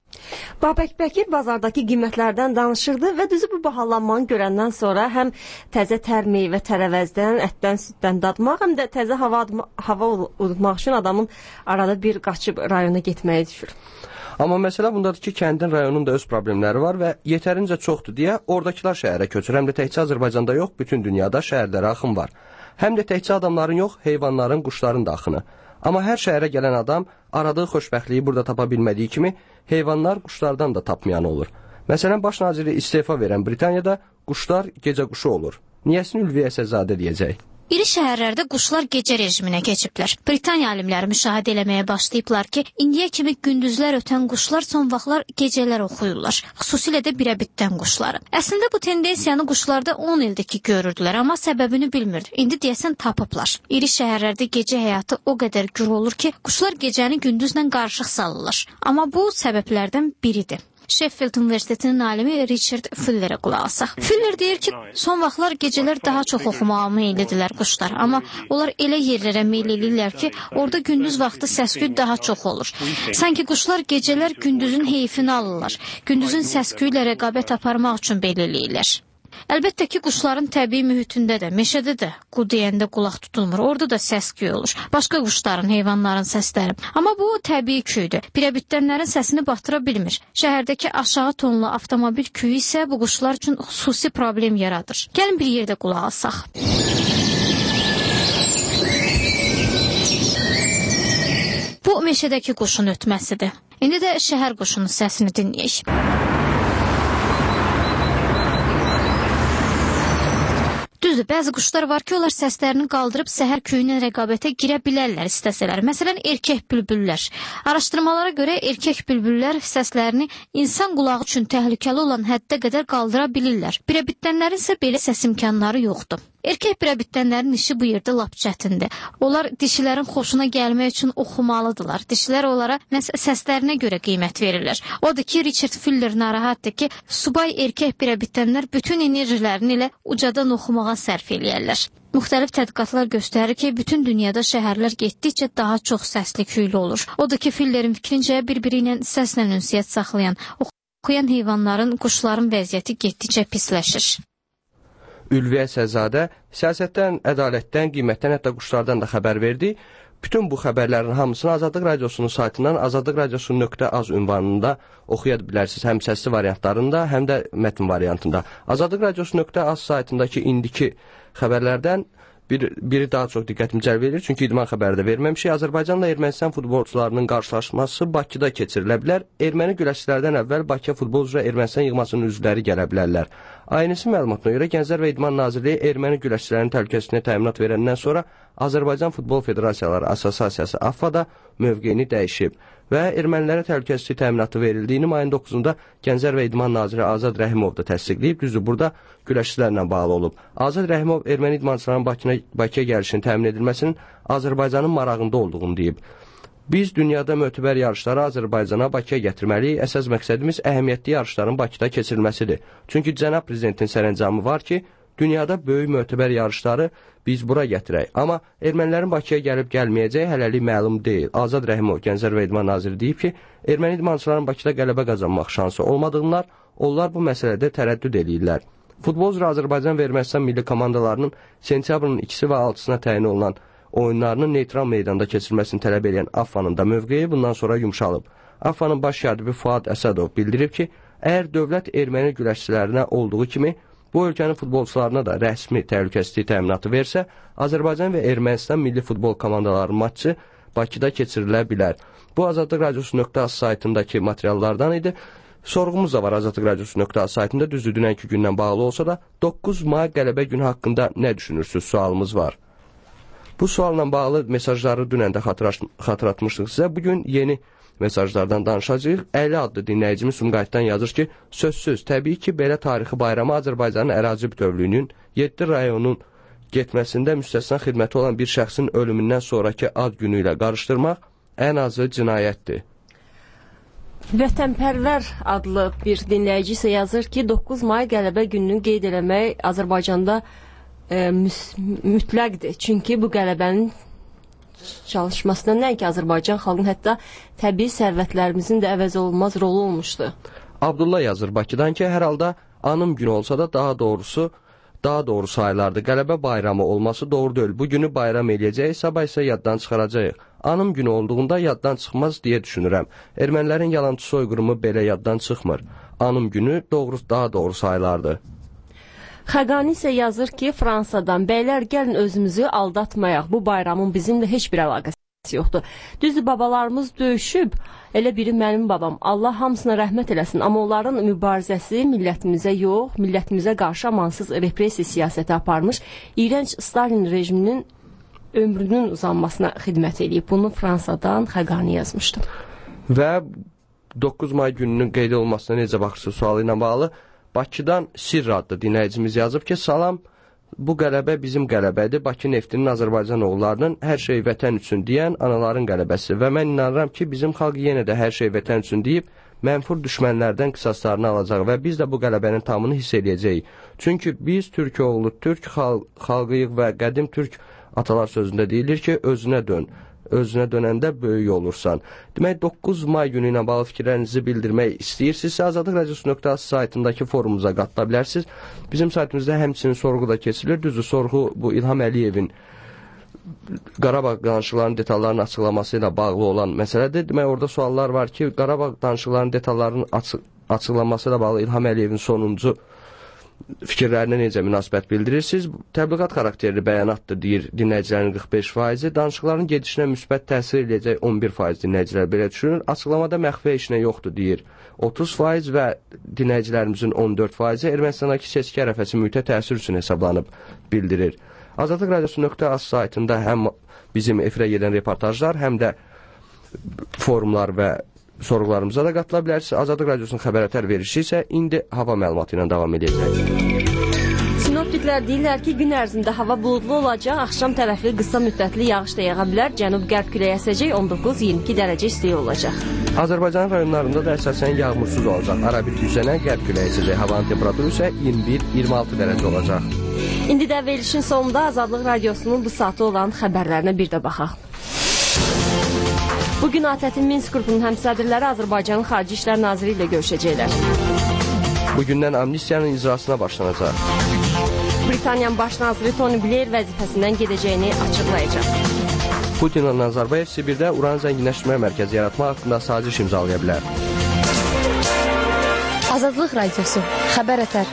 Babək Bəkir bazardakı qiymətlərdən danışırdı və düzü bu bahalanmanı görəndən sonra həm təzə tər meyvə tərəvəzdən, ətdən, süddən dadmaq, həm də təzə hava, hava udmaq üçün adamın arada bir qaçıb rayona getməyə düşür. Amma məsələ bundadır ki, kəndin, rayonun da öz problemləri var və yetərincə çoxdur deyə oradakılar şəhərə köçür. Həm də təkcə Azərbaycanda yox, bütün dünyada şəhərlərə axın var. Həm də təkcə adamların yox, heyvanların, quşların da axını. Amma hər şəhərə gələn adam aradığı xoşbəxtliyi burada tapa bilmədiyi kimi heyvanlar quşlardan da tapmayan olur. Məsələn, baş naziri istefa verən Britaniyada quşlar gecə quşu olur. Niyəsini Ülviyə Səzadə deyəcək. İri şəhərlərdə quşlar gecə rejiminə keçiblər. Britaniya alimləri müşahidə eləməyə başlayıblar ki, indiyə kimi gündüzlər ötən quşlar son vaxtlar gecələr oxuyurlar. Xüsusilə də birəbitdən quşları. Əslində bu tendensiyanı quşlarda on ildir ki, görürdülər, amma səbəbini bilmirdi. İndi deyəsən tapıblar. İri şəhərlərdə gecə həyatı o qədər gür olur ki, quşlar gecəni gündüzlə qarışıq salırlar. Amma bu səbəblərdən biridir. Sheffield Universitetinin alimi Richard Fullerə qulaq asaq. Fuller deyir ki, son vaxtlar gecələr daha çox oxumağa meyillidirlər quşlar, amma onlar elə yerlərə meyil edirlər ki, orada gündüz vaxtı səs-küy daha çox olur. Sanki quşlar gecələr gündüzün heyfini alırlar. Gündüzün səs-küyü ilə rəqabət aparmaq üçün belə eləyirlər. Əlbəttə ki, quşların təbii mühitində də, meşədə də qu deyəndə qulaq tutulmur. Orada da səs-küy olur. Başqa quşların, heyvanların səsləri. Amma bu təbii küydür. Birəbitdənlərin səsini batıra bilmir. Şəhərdəki aşağı tonlu avtomobil küyü isə bu quşlar üçün xüsusi problem yaradır. Gəlin bir yerdə qulaq asaq. Bu meşədəki quşun ötməsidir. İndi də şəhər quşunun səsini dinləyək. Düzdür, Düzdür, bəzi quşlar var ki, onlar səslərini qaldırıb səhər köyünə rəqabətə girə bilərlər istəsələr. Məsələn, erkək bülbüllər. Araşdırmalara görə erkək bülbüllər səslərini insan qulağı üçün təhlükəli olan həddə qədər qaldıra bilirlər. Birəbitənlərin isə belə səs imkanları yoxdur. Erkək birəbitənlərin işi bu yerdə lap çətindir. Onlar dişilərin xoşuna gəlmək üçün oxumalıdırlar. Dişilər onlara məhz səslərinə görə qiymət verirlər. Odur ki, Richard Fuller narahatdır ki, subay erkək birəbitənlər bütün enerjilərini ilə ucadan oxumağa sərf eləyərlər. Müxtəlif tədqiqatlar göstərir ki, bütün dünyada şəhərlər getdikcə daha çox səsli küylü olur. Odur ki, Fullerin fikrincə bir-biri ilə səslə ünsiyyət saxlayan, oxuyan heyvanların, quşların vəziyyəti getdikcə pisləşir. Ülviyə Səzadə siyasətdən, ədalətdən, qiymətdən, hətta quşlardan da xəbər verdi. Bütün bu xəbərlərin hamısını Azadlıq Radiosunun saytından azadlıq radiosu nöqtə az ünvanında oxuya bilərsiniz. Həm səsli variantlarında, həm də mətn variantında. Azadlıq Radiosu nöqtə az saytındakı indiki xəbərlərdən bir, biri daha çox diqqətimi cəlb edir. Çünki idman xəbəri də verməmişik. Azərbaycanla Ermənistan futbolçularının qarşılaşması Bakıda keçirilə bilər. Erməni güləşçilərdən əvvəl Bakıya futbol üzrə Ermənistan yığmasının üzvləri gələ bilərlər. Aynısı məlumatına görə Gənclər və İdman Nazirliyi erməni güləşçilərinin təhlükəsizliyinə təminat verəndən sonra Azərbaycan Futbol Federasiyaları Assosiasiyası A F A da mövqeyini dəyişib və ermənilərə təhlükəsizlik təminatı verildiyini mayın doqquzunda Gənclər və İdman Naziri Azad Rəhimov da təsdiqləyib. Düzdür, burada güləşçilərlə bağlı olub. Azad Rəhimov erməni idmançıların Bakıya, Bakıya gəlişinin təmin edilməsinin Azərbaycanın marağında olduğunu deyib. Biz dünyada mötəbər yarışları Azərbaycana, Bakıya gətirməliyik. Əsas məqsədimiz əhəmiyyətli yarışların Bakıda keçirilməsidir. Çünki cənab prezidentin sərəncamı var ki, dünyada böyük mötəbər yarışları biz bura gətirək. Amma ermənilərin Bakıya gəlib gəlməyəcəyi hələlik məlum deyil. Azad Rəhimov, Gənclər və İdman Naziri deyib ki, erməni idmançıların Bakıda qələbə qazanmaq şansı olmadığından onlar bu məsələdə tərəddüd edirlər. Futbol üzrə Azərbaycan və Ermənistan milli komandalarının sentyabrın ikisi və altısına təyin olunan oyunlarının neytral meydanda keçirilməsini tələb edən A F A-nın da mövqeyi bundan sonra yumşalıb. A F A-nın baş katibi Fuad Əsədov bildirib ki, əgər dövlət erməni güləşçilərinə olduğu kimi bu ölkənin futbolçularına da rəsmi təhlükəsizlik təminatı versə, Azərbaycan və Ermənistan milli futbol komandalarının matçı Bakıda keçirilə bilər. Bu Azadlıq Radiosu nöqtə az saytındakı materiallardan idi. Sorğumuz da var Azadlıq Radiosu nöqtə az saytında, düzdür dünənki gündən bağlı olsa da doqquz may qələbə günü haqqında nə düşünürsünüz sualımız var. Bu sualla bağlı mesajları dünən də xatırlatmışdıq sizə. Bugün yeni mesajlardan danışacağıq. Əli adlı dinləyicimiz Sumqayıtdan yazır ki, sözsüz, təbii ki, belə tarixi bayramı Azərbaycanın ərazi bütövlüyünün yeddi rayonun getməsində müstəsna xidməti olan bir şəxsin ölümündən sonraki ad günü ilə qarışdırmaq ən azı cinayətdir. Vətənpərvər adlı bir dinləyici isə yazır ki, doqquz may qələbə gününü qeyd eləmək Azərbaycanda e, mütləqdir. Çünki bu qələbənin çalışmasında nəinki Azərbaycan xalqının, hətta təbii sərvətlərimizin də əvəz olunmaz rolu olmuşdu. Abdullah yazır Bakıdan ki, hər halda anım günü olsa da daha doğrusu daha doğru sayılardı. Qələbə bayramı olması doğru deyil. Bu günü bayram eləyəcəyik, sabah isə yaddan çıxaracağıq. Anım günü olduğunda yaddan çıxmaz deyə düşünürəm. Ermənilərin yalançı soyqırımı belə yaddan çıxmır. Anım günü doğru, daha doğru sayılardı. Xəqani isə yazır ki, Fransadan, bəylər gəlin özümüzü aldatmayaq. Bu bayramın bizimlə heç bir əlaqəsi yoxdur. Düzdür, babalarımız döyüşüb, elə biri mənim babam. Allah hamısına rəhmət eləsin. Amma onların mübarizəsi millətimizə yox, millətimizə qarşı amansız repressiya siyasəti aparmış, iyrənc Stalin rejiminin ömrünün uzanmasına xidmət edib. Bunu Fransadan Xəqani yazmışdı. Və doqquz may gününün qeyd olmasına necə baxırsınız sualı ilə bağlı? Bakıdan Sirr adlı dinləyicimiz yazıb ki, salam, bu qələbə bizim qələbədir. Bakı neftinin Azərbaycan oğullarının hər şey vətən üçün deyən anaların qələbəsi. Və mən inanıram ki, bizim xalq yenə də hər şey vətən üçün deyib, mənfur düşmənlərdən qisaslarını alacaq və biz də bu qələbənin tamını hiss edəcəyik. Çünki biz Türk oğlu, Türk xalq, xalqıyıq və qədim Türk atalar sözündə deyilir ki, özünə dön. Özünə dönəndə böyük olursan. Demək, doqquz may günü ilə bağlı fikirlərinizi bildirmək istəyirsinizsə, Azadlıq Radiosu nöqtə az saytındakı forumuza qatıla bilərsiniz. Bizim saytımızda həmçinin sorğu da keçirilir. Düzdür, sorğu bu İlham Əliyevin Qarabağ danışıqlarının detallarının açıqlaması ilə bağlı olan məsələdir. Demək, orada suallar var ki, Qarabağ danışıqlarının detallarının açıq, açıqlaması ilə bağlı İlham Əliyevin sonuncu fikirlərinə necə münasibət bildirirsiniz? Təbliğat xarakterli bəyanatdır, deyir dinləyicilərin qırx beş faizi. Danışıqların gedişinə müsbət təsir edəcək on bir faiz dinləyicilər belə düşünür. Açıqlamada məxfi işinə yoxdur, deyir otuz faiz və dinləyicilərimizin on dörd faizi Ermənistandakı seçki ərəfəsi mühitə təsir üçün hesablanıb bildirir. Azadlıq Radiosu nöqtə az saytında həm bizim efirə gedən reportajlar, həm də forumlar və sorğularımıza da qatıla bilərsiniz. Azadlıq Radiosunun xəbər verişi isə indi hava məlumatı ilə davam edəcək. Sinoptiklər deyirlər ki, gün ərzində hava buludlu olacaq, axşam tərəfli qısa müddətli yağış da yağa bilər, cənub-qərb küləyi əsəcək, on doqquz iyirmi iki dərəcə isti olacaq. Azərbaycan rayonlarında da əsasən yağmursuz olacaq, arabir yüksələn qərb küləyi əsəcək, havanın temperaturu isə iyirmi bir iyirmi altı dərəcə olacaq. İndi də verilişin sonunda Azadlıq Radiosunun bu saatı olan xəbərlərinə bir də baxaq. Bugün ATƏT-in Minsk qrupunun həmsədrləri Azərbaycanın Xarici İşlər Naziri ilə görüşəcəklər. Bugündən amnistiyanın icrasına başlanacaq. Britaniyanın baş naziri Tony Blair vəzifəsindən gedəcəyini açıqlayacaq. Putinlə Nazarbayev Sibirdə uran zənginləşdirmə mərkəzi yaratmaq haqqında saziş imzalaya bilər. Azadlıq Radiosu, xəbər ətər.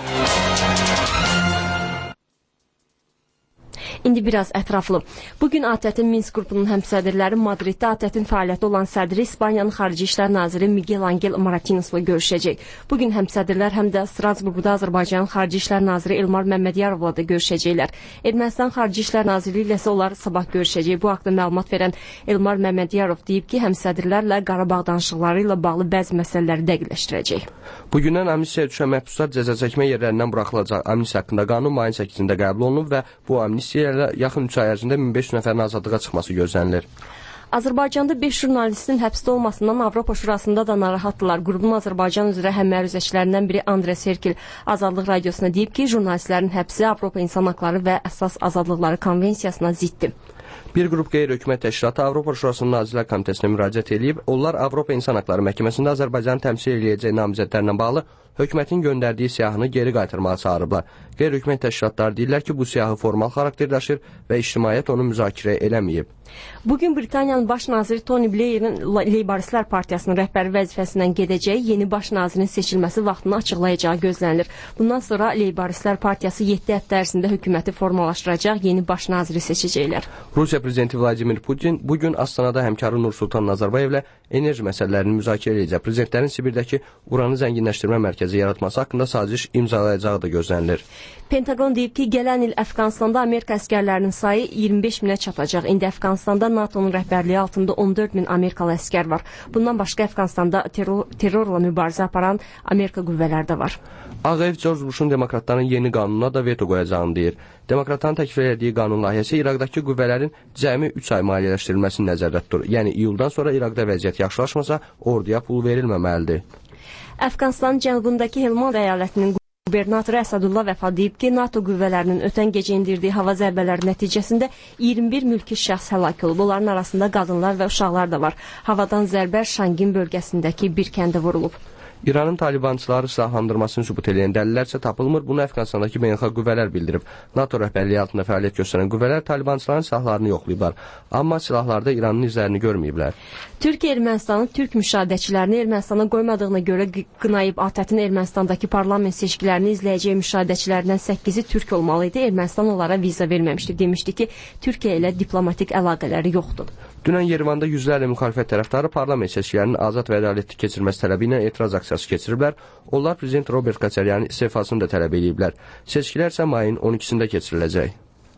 İndi biraz ətraflı. Bugün ATƏT-in Minsk qrupunun həmsədrləri Madriddə ATƏT-in fəaliyyəti olan sədri İspaniyanın Xarici İşlər Naziri Miguel Angel Maratinos'la görüşəcək. Bugün həmsədrlər həm də Strasburqda Azərbaycanın Xarici İşlər Naziri Elmar Məmmədiyarovla da görüşəcəklər. Ermənistan Xarici İşlər Nazirliyi ilə isə onlar sabah görüşəcək. Bu haqda məlumat verən Elmar Məmmədiyarov deyib ki, həmsədrlərlə Qarabağ danışıqları ilə bağlı bəzi məsələləri dəqiqləşdirəcək. Bugündən amnistiyaya düşən məhbuslar cəza çəkmə yerlərindən buraxılacaq. Amnistiya haqqında qanun mayın səkkizində qəbul olunub və bu amnistiya ilə yaxın üç ay ərzində min beş yüz nəfərin azadlığa çıxması gözlənilir. Azərbaycanda beş jurnalistin həbsdə olmasından Avropa Şurasında da narahatdılar. Qrupun Azərbaycan üzrə həmməruzəçilərindən biri Andres Herkil Azadlıq Radiosuna deyib ki, jurnalistlərin həbsi Avropa İnsan Haqları və Əsas Azadlıqları Konvensiyasına ziddir. Bir qrup qeyri-hökumət təşkilatı Avropa Şurasının Nazirlər Komitəsinə müraciət edib, onlar Avropa İnsan Haqları Məhkəməsində Azərbaycanı təmsil edəcək namizədlərlə bağlı hökumətin göndərdiyi siyahını geri qaytarmağa çağırıblar. Qeyri-hökumət təşkilatları deyirlər ki, bu siyahı formal xarakter daşır və ictimaiyyət onu müzakirə eləməyib. Bugün Britaniyanın baş naziri Tony Blairin Leybaristlər Partiyasının rəhbəri vəzifəsindən gedəcəyi, yeni baş nazirin seçilməsi vaxtını açıqlayacağı gözlənilir. Bundan sonra Leybaristlər Partiyası yeddi həftə ərzində hökuməti formalaşdıracaq, yeni baş naziri seçəcəklər. Rusiya prezidenti Vladimir Putin bugün Astanada həmkarı Nursultan Nazarbayevlə enerji məsələlərini müzakirə edəcək. Prezidentlərin Sibirdəki uranı zənginləşdirmə mərkəzi yaratması haqqında saziş imzalayacağı da gözlənilir. Pentagon deyib ki, gələn il Əfqanistanda Amerika əskərlərinin sayı iyirmi beş minə çatacaq. İndi Əfqanistanda NATO'nun rəhbərliyi altında on dörd min Amerikalı əskər var. Bundan başqa Əfqanistanda terror, terrorla mübarizə aparan Amerika qüvvələri də var. Ağ Ev George Bush'un demokratların yeni qanununa da veto qoyacağını deyir. Demokratların təklif etdiyi qanun layihəsi İraqdakı qüvvələrin cəmi üç ay maliyyələşdirilməsini nəzərdə tutur. Yəni iyuldan sonra İraqda vəziyyət yaxşılaşmasa, orduya pul verilməməlidir. Əfqanistanın cənubundakı Helmand əyalətinin qubernatoru Əsədullah Vəfa deyib ki, NATO qüvvələrinin ötən gecə indirdiyi hava zərbələri nəticəsində iyirmi bir mülki şəxs həlak olub. Onların arasında qadınlar və uşaqlar da var. Havadan zərbə Şangin bölgəsindəki bir kəndə vurulub. İranın talibançıları silahlandırmasını sübut edən dəlillər isə tapılmır. Bunu Əfqanistandakı beynəlxalq qüvvələr bildirib. NATO rəhbərliyi altında fəaliyyət göstərən qüvvələr talibançıların silahlarını yoxlayıblar. Amma silahlarda İranın izlərini görməyiblər. Türkiyə Ermənistanın türk müşahidəçilərini Ermənistana qoymadığına görə qınayıb. ATƏT-in Ermənistandakı parlament seçkilərini izləyəcək müşahidəçilərindən səkkizi türk olmalı idi. Ermənistan onlara viza verməmişdi. Demişdi ki, Türkiyə ilə diplomatik əlaqələri yoxdur. Dünən Yerevanda yüzlərlə müxalifət tərəfdarı parlament seçkilərinin azad və ədalətli keçirilməsi tələbi ilə etiraz aksiyası keçiriblər. Onlar prezident Robert Koçaryanın istifasını da tələb ediblər. Seçkilər isə mayın on ikisində keçiriləcək.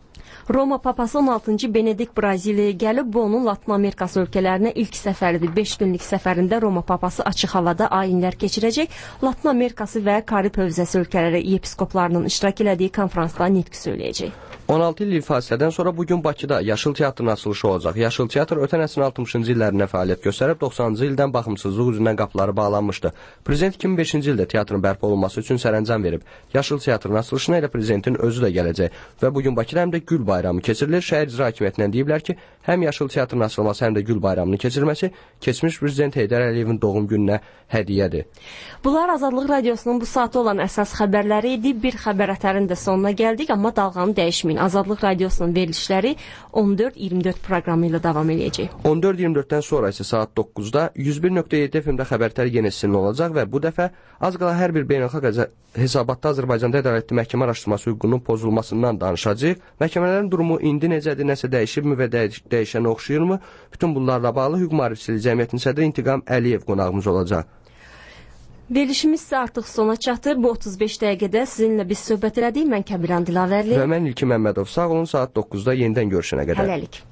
Roma papası on altıncı Benedikt Braziliyaya gəlib, bu onun Latın Amerikası ölkələrinə ilk səfəridir. beş günlük səfərində Roma papası açıq havada ayinlər keçirəcək. Latın Amerikası və Karib hövzəsi ölkələri yepiskoplarının iştirak elədiyi konfransda nitq söyləyəcək. on altı illik fasilədən sonra bugün Bakıda Yaşıl Teatrın açılışı olacaq. Yaşıl Teatr ötən əsrin altmışıncı illərində fəaliyyət göstərib, doxsanıncı ildən baxımsızlıq üzündən qapıları bağlanmışdı. Prezident iki min beşinci ildə teatrın bərpa olunması üçün sərəncam verib. Yaşıl Teatrın açılışına elə prezidentin özü də gələcək və bugün Bakıda həm də Gül bayramı keçirilir. Şəhər İcra Hakimiyyətindən deyiblər ki, həm Yaşıl Teatrın açılması, həm də Gül bayramının keçirilməsi keçmiş prezident Heydər Əliyevin doğum gününə hədiyyədir. Bunlar Azadlıq Radiosunun bu saatı olan əsas xəbərləri idi. Bir xəbər ətərin də sonuna gəldik, amma dalğanı dəyişməyin. Azadlıq Radiosunun verilişləri on dörd iyirmi dörd proqramı ilə davam edəcək. on dörd iyirmi dörddən sonra isə saat doqquzda yüz bir nöqtə yeddi F M-də xəbərlər yenə sizinlə olacaq və bu dəfə az qala hər bir beynəlxalq hesabatda Azərbaycanda ədalətli məhkəmə araşdırması hüququnun pozulmasından danışacağıq. Məhkəmələrin durumu indi necədir, nəsə dəyişibmi və dəyiş dəyişənə oxşayırmı? Bütün bunlarla bağlı hüquq mühafizəçiliyi cəmiyyətinin sədri İntiqam Əliyev qonağımız olacaq. Verilişimiz isə artıq sona çatır. Bu otuz beş dəqiqədə sizinlə biz söhbət elədik. Mən Kəbiran Dilavərli. Və mən İlkin Məmmədov. Sağ olun, saat doqquzda yenidən görüşənə qədər. Hələlik.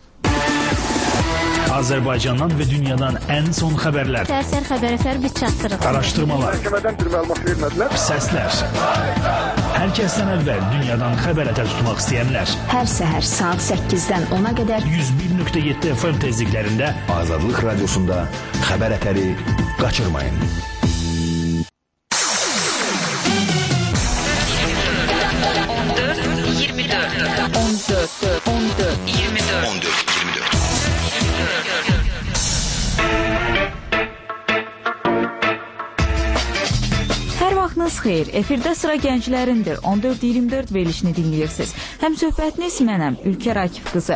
Azərbaycandan və dünyadan ən son xəbərlər. Səhər xəbər əfər biz çatdırıq. Araşdırmalar. Məhkəmədən bir məlumat vermədilər. Səslər. Hər kəsdən əvvəl dünyadan xəbər ətər tutmaq istəyənlər. Hər səhər saat səkkizdən ona qədər yüz bir nöqtə yeddi F M tezliklərində Azadlıq Radiosunda xəbər ətəri qaçırmayın. on dörd iyirmi dörd on dörd on dörd iyirmi dörd on dörd iyirmi dörd Hər vaxtınız xeyir. Efirdə sıra gənclərindir. on dörd iyirmi dörd verilişini dinləyirsiniz. Həm söhbətiniz mənəm, Ülkər Akif qızı.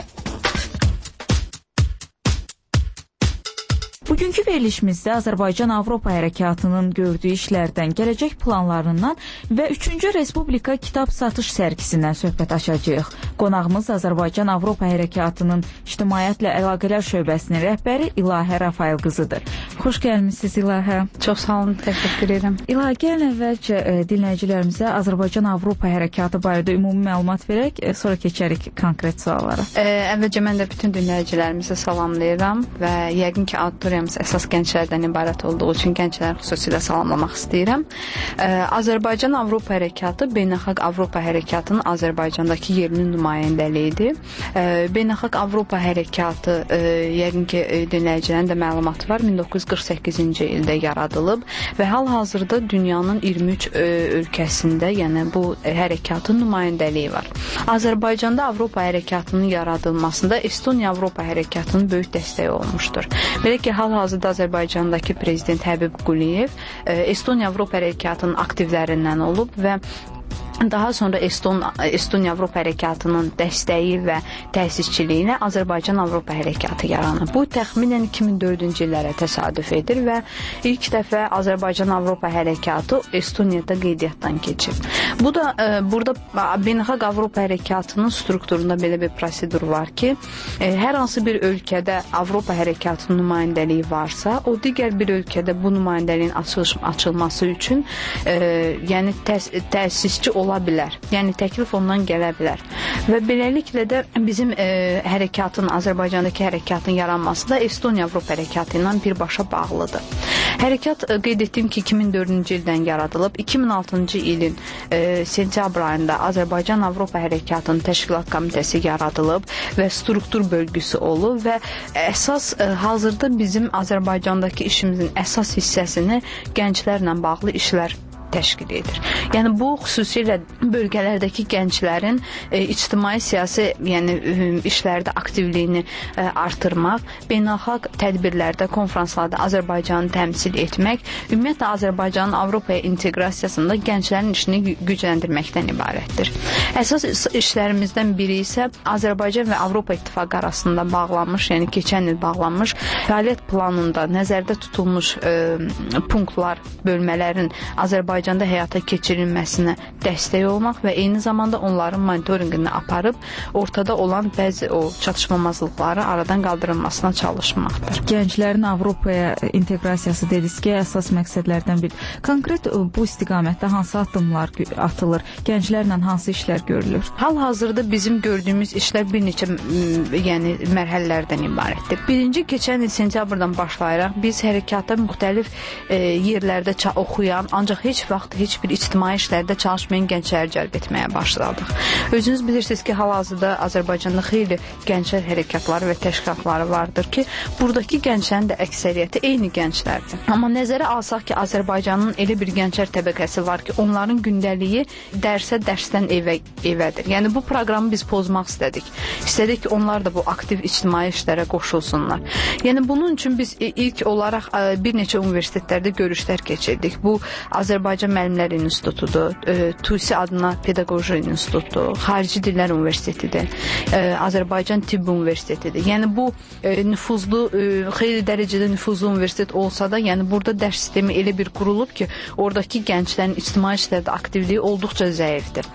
Bugünkü verilişimizdə Azərbaycan-Avropa hərəkatının gördüyü işlərdən, gələcək planlarından və üçüncü Respublika kitab satış sərgisindən söhbət açacağıq. Qonağımız Azərbaycan-Avropa hərəkatının İctimaiyyətlə Əlaqələr şöbəsinin rəhbəri İlahə Rafael qızıdır. Xoş gəlmisiniz İlahə. Çox sağ olun, təşəkkür edirəm. İlahə, gəlin əvvəlcə e, dinləyicilərimizə Azərbaycan-Avropa hərəkatı barədə ümumi məlumat verək, e, sonra keçərik konkret suallara. E, əvvəlcə mən də bütün dinləyicilərimizi salamlayıram və yəqin ki, auditoriyamız əsas gənclərdən ibarət olduğu üçün gəncləri xüsusilə salamlamaq istəyirəm. E, Azərbaycan-Avropa hərəkatı Beynəlxalq Avropa hərəkatının Azərbaycandakı yerinin nümayəndəliyidir. E, Beynəlxalq Avropa hərəkatı e, yəqin ki, e, dinləyicilərin də məlumatı var. min doqquz yüz qırx səkkizinci ildə yaradılıb və hal-hazırda dünyanın iyirmi üç e, ölkəsində, yəni bu e, hərəkatın nümayəndəliyi var. Azərbaycanda Avropa hərəkatının yaradılmasında Estoniya Avropa hərəkatının böyük dəstəyi olmuşdur. Belə ki, hal-hazırda Azərbaycandakı prezident Həbib Quliyev e, Estoniya Avropa hərəkatının aktivlərindən olub və daha sonra Eston, Estoniya Avropa hərəkatının dəstəyi və təsisçiliyi ilə Azərbaycan-Avropa hərəkatı yaranıb. Bu təxminən iki min dördüncü illərə təsadüf edir və ilk dəfə Azərbaycan-Avropa hərəkatı Estoniyada qeydiyyatdan keçib. Bu da e, burada Beynəlxalq Avropa hərəkatının strukturunda belə bir prosedur var ki, e, hər hansı bir ölkədə Avropa hərəkatının nümayəndəliyi varsa, o digər bir ölkədə bu nümayəndəliyin açılış, açılması üçün e, yəni təs, təsisçi ola bilər. Yəni təklif ondan gələ bilər. Və beləliklə də bizim e, hərəkatın, Azərbaycandakı hərəkatın yaranması da Estoniya Avropa hərəkatı ilə birbaşa bağlıdır. Hərəkat e, qeyd etdiyim ki, iki min dördüncü ildən yaradılıb. iki min altıncı ilin e, sentyabr ayında Azərbaycan Avropa hərəkatının təşkilat komitəsi yaradılıb və struktur bölgüsü olub və əsas e, hazırda bizim Azərbaycandakı işimizin əsas hissəsini gənclərlə bağlı işlər təşkil edir. Yəni bu xüsusilə bölgələrdəki gənclərin e, ictimai siyasi, yəni e, işlərdə aktivliyini e, artırmaq, beynəlxalq tədbirlərdə, konfranslarda Azərbaycanı təmsil etmək, ümumiyyətlə Azərbaycanın Avropaya inteqrasiyasında gənclərin işini gücləndirməkdən ibarətdir. Əsas işlərimizdən biri isə Azərbaycan və Avropa İttifaqı arasında bağlanmış, yəni keçən il bağlanmış fəaliyyət planında nəzərdə tutulmuş e, punktlar, bölmələrin Azərbaycan Azərbaycanda həyata keçirilməsinə dəstək olmaq və eyni zamanda onların monitorinqini aparıb ortada olan bəzi o çatışmamazlıqları aradan qaldırılmasına çalışmaqdır. Gənclərin Avropaya inteqrasiyası dediniz ki, əsas məqsədlərdən biri. Konkret bu istiqamətdə hansı addımlar atılır? Gənclərlə hansı işlər görülür? Hal-hazırda bizim gördüyümüz işlər bir neçə yəni mərhələlərdən ibarətdir. Birinci, keçən il sentyabrdan başlayaraq biz hərəkata müxtəlif e, yerlərdə oxuyan, ancaq heç vaxt heç bir ictimai işlərdə çalışmayan gəncləri cəlb etməyə başladıq. Özünüz bilirsiniz ki, hal-hazırda Azərbaycanda xeyli gənclər hərəkatları və təşkilatları vardır ki, buradakı gənclərin də əksəriyyəti eyni gənclərdir. Amma nəzərə alsaq ki, Azərbaycanın elə bir gənclər təbəqəsi var ki, onların gündəliyi dərsə, dərsdən evə, evədir. Yəni bu proqramı biz pozmaq istədik. İstədik ki, onlar da bu aktiv ictimai işlərə qoşulsunlar. Yəni bunun üçün biz ilk olaraq bir neçə universitetlərdə görüşlər keçirdik. Bu Azərbaycan Müəllimlər İnstitutudur, e, TUSİ adına Pedaqoji İnstitutu, Xarici Dillər Universitetidir, e, Azərbaycan Tibb Universitetidir. Yəni bu e, nüfuzlu, e, xeyli dərəcədə nüfuzlu universitet olsa da, yəni burada dərs sistemi elə bir qurulub ki, oradakı gənclərin ictimai işlərdə aktivliyi olduqca zəifdir.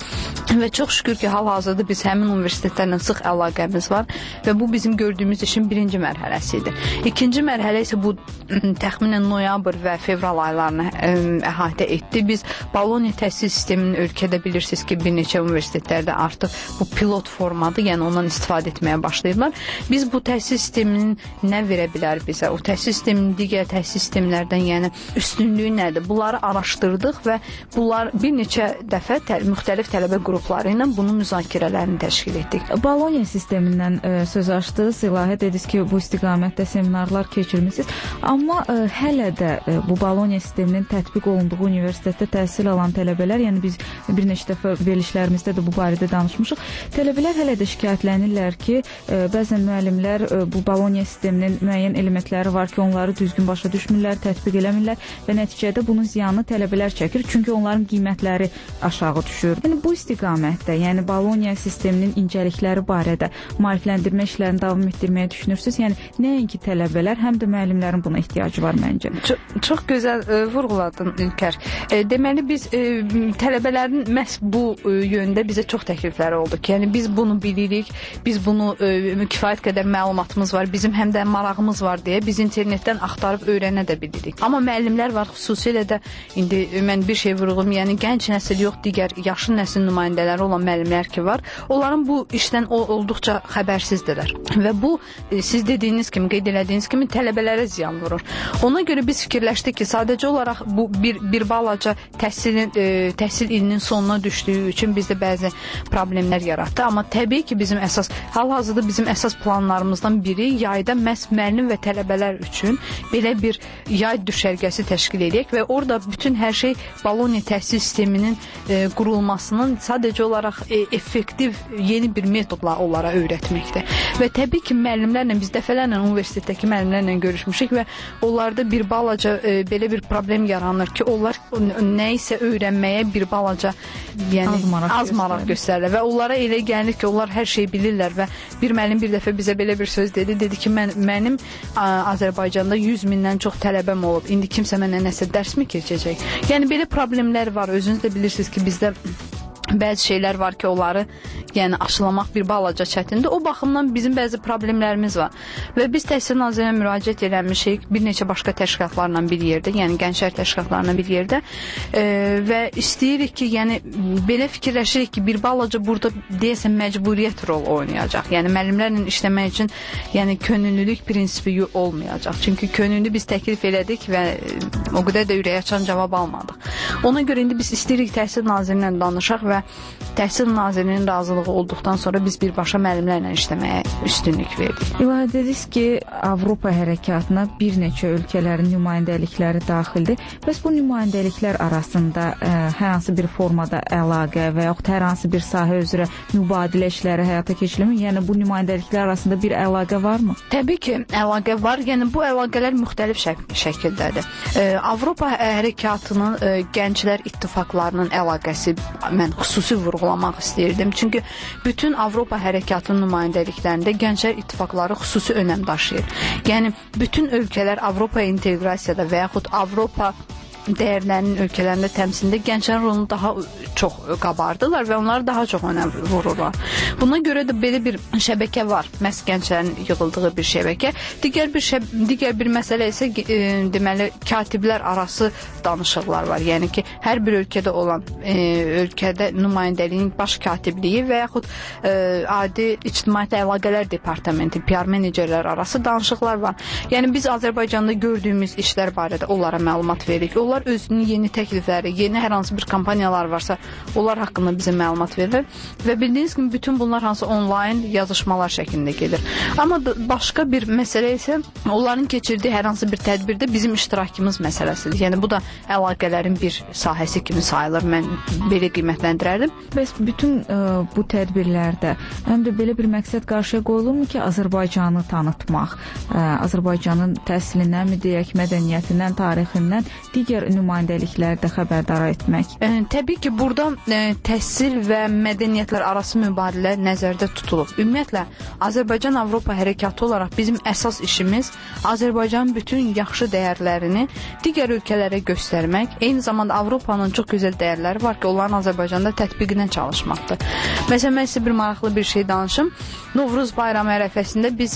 Və çox şükür ki, hal-hazırda biz həmin universitetlərlə sıx əlaqəmiz var və bu bizim gördüyümüz işin birinci mərhələsidir. İkinci mərhələ isə bu təxminən noyabr və fevral aylarını ə, əhatə etdi. Biz Bologna təhsil sisteminin ölkədə bilirsiniz ki, bir neçə universitetlərdə artıq bu pilot formadır, yəni ondan istifadə etməyə başlayırlar. Biz bu təhsil sisteminin nə verə bilər bizə? O təhsil sisteminin digər təhsil sistemlərdən yəni üstünlüyü nədir? Bunları araşdırdıq və bunlar bir neçə dəfə tə müxtəlif tələbə qrupları ilə bunun müzakirələrini təşkil etdik. Bologna sistemindən ə, söz açdınız, İlahə dediniz ki, bu istiqamətdə seminarlar keçirmisiniz. Amma ə, hələ də ə, bu Bologna sisteminin tətbiq olunduğu universitetdə təhsil alan tələbələr, yəni biz bir neçə dəfə verilişlərimizdə də bu barədə danışmışıq. Tələbələr hələ də şikayətlənirlər ki, ə, bəzən müəllimlər ə, bu Bologna sisteminin müəyyən elementləri var ki, onları düzgün başa düşmürlər, tətbiq eləmirlər və nəticədə bunun ziyanı tələbələr çəkir, çünki onların qiymətləri aşağı düşür. Yəni bu istiqamətdə, yəni Bologna sisteminin incəlikləri barədə maarifləndirmə işlərini davam etdirməyə düşünürsünüz? Yəni nəinki tələbələr, həm də müəllimlərin buna ehtiyacı var məncə. Çox, çox gözəl ə, vurğuladın İlkər. E, deməli biz e, tələbələrin məhz bu e, yöndə bizə çox təklifləri oldu ki, yəni biz bunu bilirik, biz bunu e, kifayət qədər məlumatımız var, bizim həm də marağımız var deyə biz internetdən axtarıb öyrənə də bilirik. Amma müəllimlər var, xüsusilə də indi mən bir şey vurğulayım, yəni gənc nəsil yox, digər yaşlı nəsil nümayəndələri olan müəllimlər ki var, onların bu işdən olduqca xəbərsizdirlər. Və bu e, siz dediyiniz kimi, qeyd elədiyiniz kimi tələbələrə ziyan vurur. Ona görə biz fikirləşdik ki, sadəcə olaraq bu bir, bir balaca təhsilin, e, təhsil ilinin sonuna düşdüyü üçün bizdə bəzi problemlər yaratdı. Amma təbii ki, bizim əsas, hal-hazırda bizim əsas planlarımızdan biri yayda məhz müəllim və tələbələr üçün belə bir yay düşərgəsi təşkil edək və orada bütün hər şey Bologna təhsil sisteminin e, qurulmasının sadəcə olaraq e, effektiv yeni bir metodla onlara öyrətməkdir. Və təbii ki, müəllimlərlə biz dəfələrlə universitetdəki müəllimlərlə görüşmüşük və onlarda bir balaca e, belə bir problem yaranır ki, onlar nə isə öyrənməyə bir balaca yəni az maraq, az maraq göstərirlər və onlara elə gəlir ki, onlar hər şeyi bilirlər və bir müəllim bir dəfə bizə belə bir söz dedi, dedi ki, mən mənim a, Azərbaycanda yüz mindən çox tələbəm olub. İndi kimsə mənə nəsə dərsmi keçəcək? Yəni belə problemlər var. Özünüz də bilirsiniz ki, bizdə bəzi şeylər var ki, onları yəni aşılamaq bir balaca çətindir. O baxımdan bizim bəzi problemlərimiz var. Və biz Təhsil Nazirinə müraciət eləmişik bir neçə başqa təşkilatlarla bir yerdə, yəni gənclər təşkilatlarla bir yerdə e, və istəyirik ki, yəni belə fikirləşirik ki, bir balaca burada deyəsən məcburiyyət rol oynayacaq. Yəni müəllimlərlə işləmək üçün yəni könüllülük prinsipi olmayacaq. Çünki könüllü biz təklif elədik və o qədər də ürək açan cavab almadıq. Ona görə indi biz istəyirik Təhsil Nazirinə danışaq və Təhsil Nazirinin razılığı olduqdan sonra biz birbaşa müəllimlərlə işləməyə üstünlük verdik. İlahə dediniz ki, Avropa hərəkatına bir neçə ölkələrin nümayəndəlikləri daxildir. Bəs bu nümayəndəliklər arasında ə, hər hansı bir formada əlaqə və yaxud hər hansı bir sahə üzrə mübadilə işləri həyata keçirilir? Yəni bu nümayəndəliklər arasında bir əlaqə varmı? Təbii ki, əlaqə var. Yəni bu əlaqələr müxtəlif şək şəkildədir. Ə, Avropa hərəkatının ə, gənclər ittifaqlarının əlaqəsi mən xüsusi vurğulamaq istəyirdim. Çünki bütün Avropa hərəkatının nümayəndəliklərində gənclər ittifaqları xüsusi önəm daşıyır. Yəni bütün ölkələr Avropa inteqrasiyada və yaxud Avropa dəyərlərinin ölkələrində təmsilində gənclərin rolunu daha çox qabardılar və onlara daha çox önəm vururlar. Buna görə də belə bir şəbəkə var. Məhz gənclərin yığıldığı bir şəbəkə. Digər bir şəb digər bir məsələ isə e, deməli katiblər arası danışıqlar var. Yəni ki, hər bir ölkədə olan e, ölkədə nümayəndəliyin baş katibliyi və yaxud e, adi ictimaiyyət əlaqələr departamenti, P R menecerlər arası danışıqlar var. Yəni biz Azərbaycanda gördüyümüz işlər barədə onlara məlumat veririk. Onlar özünün yeni təklifləri, yeni hər hansı bir kampaniyalar varsa, onlar haqqında bizə məlumat verir və bildiyiniz kimi bütün bunlar hansı onlayn yazışmalar şəklində gedir. Amma başqa bir məsələ isə onların keçirdiyi hər hansı bir tədbirdə bizim iştirakımız məsələsidir. Yəni bu da əlaqələrin bir sahəsi kimi sayılır. Mən belə qiymətləndirərdim. Bəs bütün ə, bu tədbirlərdə həm də belə bir məqsəd qarşıya qoyulurmu ki, Azərbaycanı tanıtmaq, ə, Azərbaycanın təhsilindən mi deyək, mədəniyyətindən, tarixindən, digər digər nümayəndəlikləri də xəbərdar etmək? E, təbii ki, burada e, təhsil və mədəniyyətlər arası mübadilə nəzərdə tutulub. Ümumiyyətlə, Azərbaycan-Avropa hərəkatı olaraq bizim əsas işimiz Azərbaycanın bütün yaxşı dəyərlərini digər ölkələrə göstərmək, eyni zamanda Avropanın çox gözəl dəyərləri var ki, onların Azərbaycanda tətbiqinə çalışmaqdır. Məsələn, mən sizə bir maraqlı bir şey danışım. Novruz bayramı ərəfəsində biz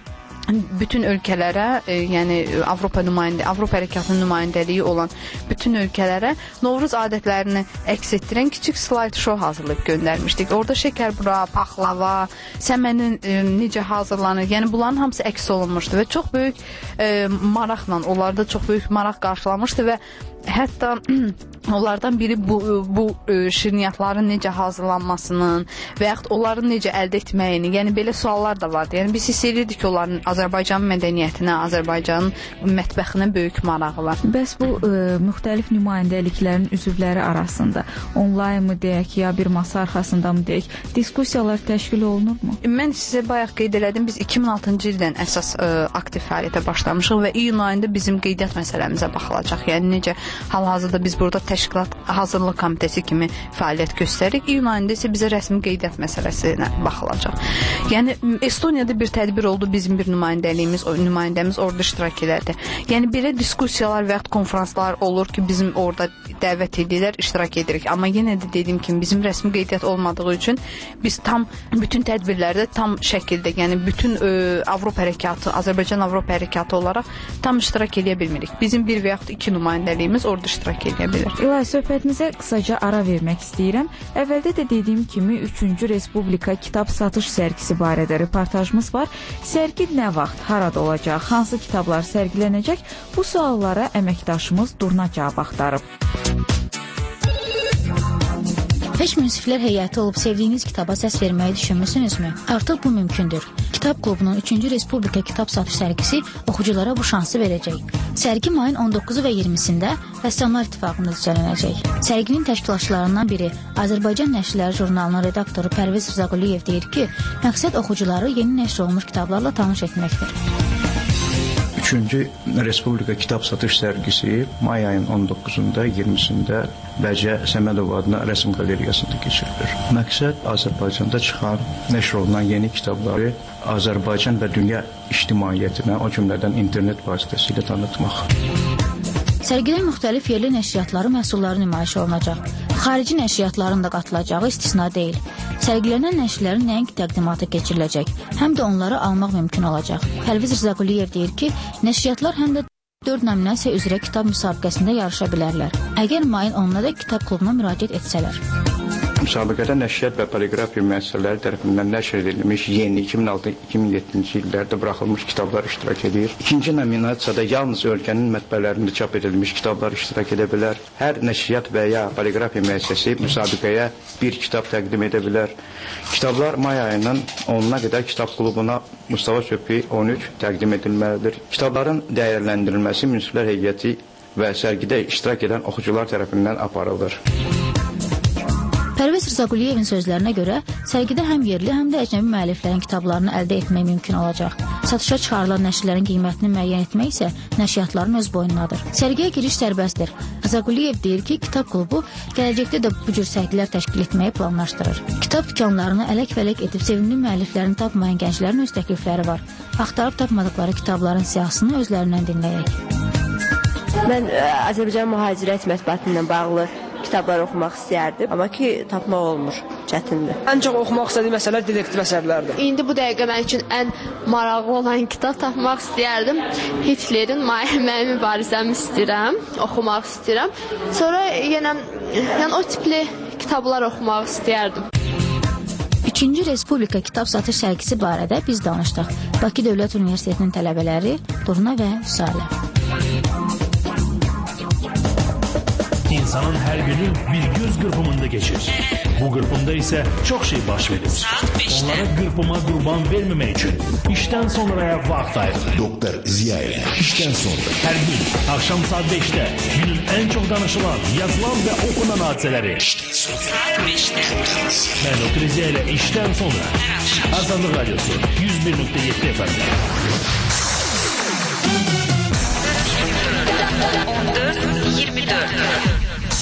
bütün ölkələrə, e, yəni Avropa nümayəndə, Avropa hərəkatının nümayəndəliyi olan bütün ölkələrə Novruz adətlərini əks etdirən kiçik slide show hazırlayıb göndərmişdik. Orada şəkərbura, paxlava, səmənin e, necə hazırlanır, yəni bunların hamısı əks olunmuşdu və çox böyük e, maraqla, onlarda çox böyük maraq qarşılamışdı və hətta onlardan biri bu, bu e, şirniyyatların necə hazırlanmasının və yaxud onların necə əldə etməyini, yəni belə suallar da vardı. Yəni biz hiss edirdik ki, onların Azərbaycan mədəniyyətinə, Azərbaycanın mətbəxinə böyük marağı var. Bəs bu e, müxtəlif nümayəndəliklərin üzvləri arasında onlayn mı deyək, ya bir masa arxasında mı deyək, diskussiyalar təşkil olunurmu? Mən sizə bayaq qeyd elədim, biz iki min altıncı ildən əsas e, aktiv fəaliyyətə başlamışıq və iyun ayında bizim qeydiyyat məsələmizə baxılacaq. Yəni necə hal-hazırda biz burada təşkilat hazırlıq komitəsi kimi fəaliyyət göstəririk. İyun ayında isə bizə rəsmi qeydiyyat məsələsinə baxılacaq. Yəni Estoniyada bir tədbir oldu, bizim bir nümayəndəliyimiz, o nümayəndəmiz orada iştirak edirdi. Yəni belə diskussiyalar və ya konfranslar olur ki, bizim orada dəvət edirlər, iştirak edirik. Amma yenə də dediyim kimi bizim rəsmi qeydiyyat olmadığı üçün biz tam bütün tədbirlərdə tam şəkildə, yəni bütün ə, Avropa hərəkatı, Azərbaycan-Avropa hərəkatı olaraq tam iştirak edə bilmirik. Bizim bir və yaxud iki nümayəndəliyimiz orada iştirak edə bilir. İlay, söhbətimizə qısaca ara vermək istəyirəm. Əvvəldə də dediyim kimi üçüncü Respublika kitab satış sərgisi barədə reportajımız var. Sərgi nə vaxt, harada olacaq, hansı kitablar sərgilənəcək? Bu suallara əməkdaşımız Durna cavab axtarıb. Heç münsiflər heyəti olub sevdiyiniz kitaba səs verməyi düşünmüsünüzmü? Artıq bu mümkündür. Kitab klubunun üçüncü Respublika kitab satış sərgisi oxuculara bu şansı verəcək. Sərgi mayın on doqquzu və iyirmisində Rəssamlar İttifaqında düzənlənəcək. Sərginin təşkilatçılarından biri Azərbaycan Nəşrləri jurnalının redaktoru Pərviz Rzaquliyev deyir ki, məqsəd oxucuları yeni nəşr olmuş kitablarla tanış etməkdir. üçüncü Respublika kitab satış sərgisi may ayının on doqquzunda, iyirmisində Bəcə Səmədov adına rəsm qalereyasında keçirilir. Məqsəd Azərbaycanda çıxan, nəşr olunan yeni kitabları Azərbaycan və dünya ictimaiyyətinə, o cümlədən internet vasitəsilə tanıtmaq. Sərgidə müxtəlif yerli nəşriyyatları məhsulları nümayiş olunacaq. Xarici nəşriyyatların da qatılacağı istisna deyil. Sərgilənən nəşrlərin nəinki təqdimatı keçiriləcək, həm də onları almaq mümkün olacaq. Pərviz Rzaquliyev deyir ki, nəşriyyatlar həm də dörd nominasiya üzrə kitab müsabiqəsində yarışa bilərlər. Əgər mayın onuna da kitab klubuna müraciət etsələr. Müsabiqədə nəşriyyat və poliqrafiya müəssisələri tərəfindən nəşr edilmiş yeni iki min altı iki min yeddinci illərdə buraxılmış kitablar iştirak edir. İkinci nominasiyada yalnız ölkənin mətbəələrində çap edilmiş kitablar iştirak edə bilər. Hər nəşriyyat və ya poliqrafiya müəssisəsi müsabiqəyə bir kitab təqdim edə bilər. Kitablar may ayının onuna qədər kitab klubuna Mustafa Söpi on üç təqdim edilməlidir. Kitabların dəyərləndirilməsi münsiflər heyəti və sərgidə iştirak edən oxucular tərəfindən aparılır. Pərviz Rzaqulliyevin sözlərinə görə, sərgidə həm yerli, həm də əcnəbi müəlliflərin kitablarını əldə etmək mümkün olacaq. Satışa çıxarılan nəşrlərin qiymətini müəyyən etmək isə nəşriyyatların öz boynunadır. Sərgiyə giriş sərbəstdir. Rzaquliyev deyir ki, kitab klubu gələcəkdə də bu cür sərgilər təşkil etməyi planlaşdırır. Kitab dükanlarını ələk-vələk edib sevimli müəlliflərini tapmayan gənclərin öz təklifləri var. Axtarıb tapmadıqları kitabların siyahısını özlərindən dinləyək. Mən ə, Azərbaycan mühacirət mətbuatı ilə bağlı kitablar oxumaq istəyərdim, amma ki, tapmaq olmur, çətindir. Ən çox oxumaq istədiyim məsələlər dedektiv əsərlərdir. İndi bu dəqiqə mənim üçün ən maraqlı olan kitab tapmaq istəyərdim. Hitlerin mənim mübarizəmi istəyirəm, oxumaq istəyirəm. Sonra yenə yəni, o tipli kitablar oxumaq istəyərdim. İkinci Respublika kitab satış sərgisi barədə biz danışdıq. Bakı Dövlət Universitetinin tələbələri Durna və Salə. İnsanın hər günü bir göz qırpımında geçir. Bu qırpımda isə çox şey baş verir. Onlara qırpıma qurban verməmək üçün işdən sonraya vaxt ayırır. Doktor Ziya ilə işdən sonra. Hər gün axşam saat beşdə günün ən çox danışılan, yazılan və okunan hadisələri. İşdən sonra beşdə. Mən Doktor Ziya ilə işdən sonra. Azadlıq Radyosu yüz bir nöqtə yeddi F M. on dörd iyirmi dörd.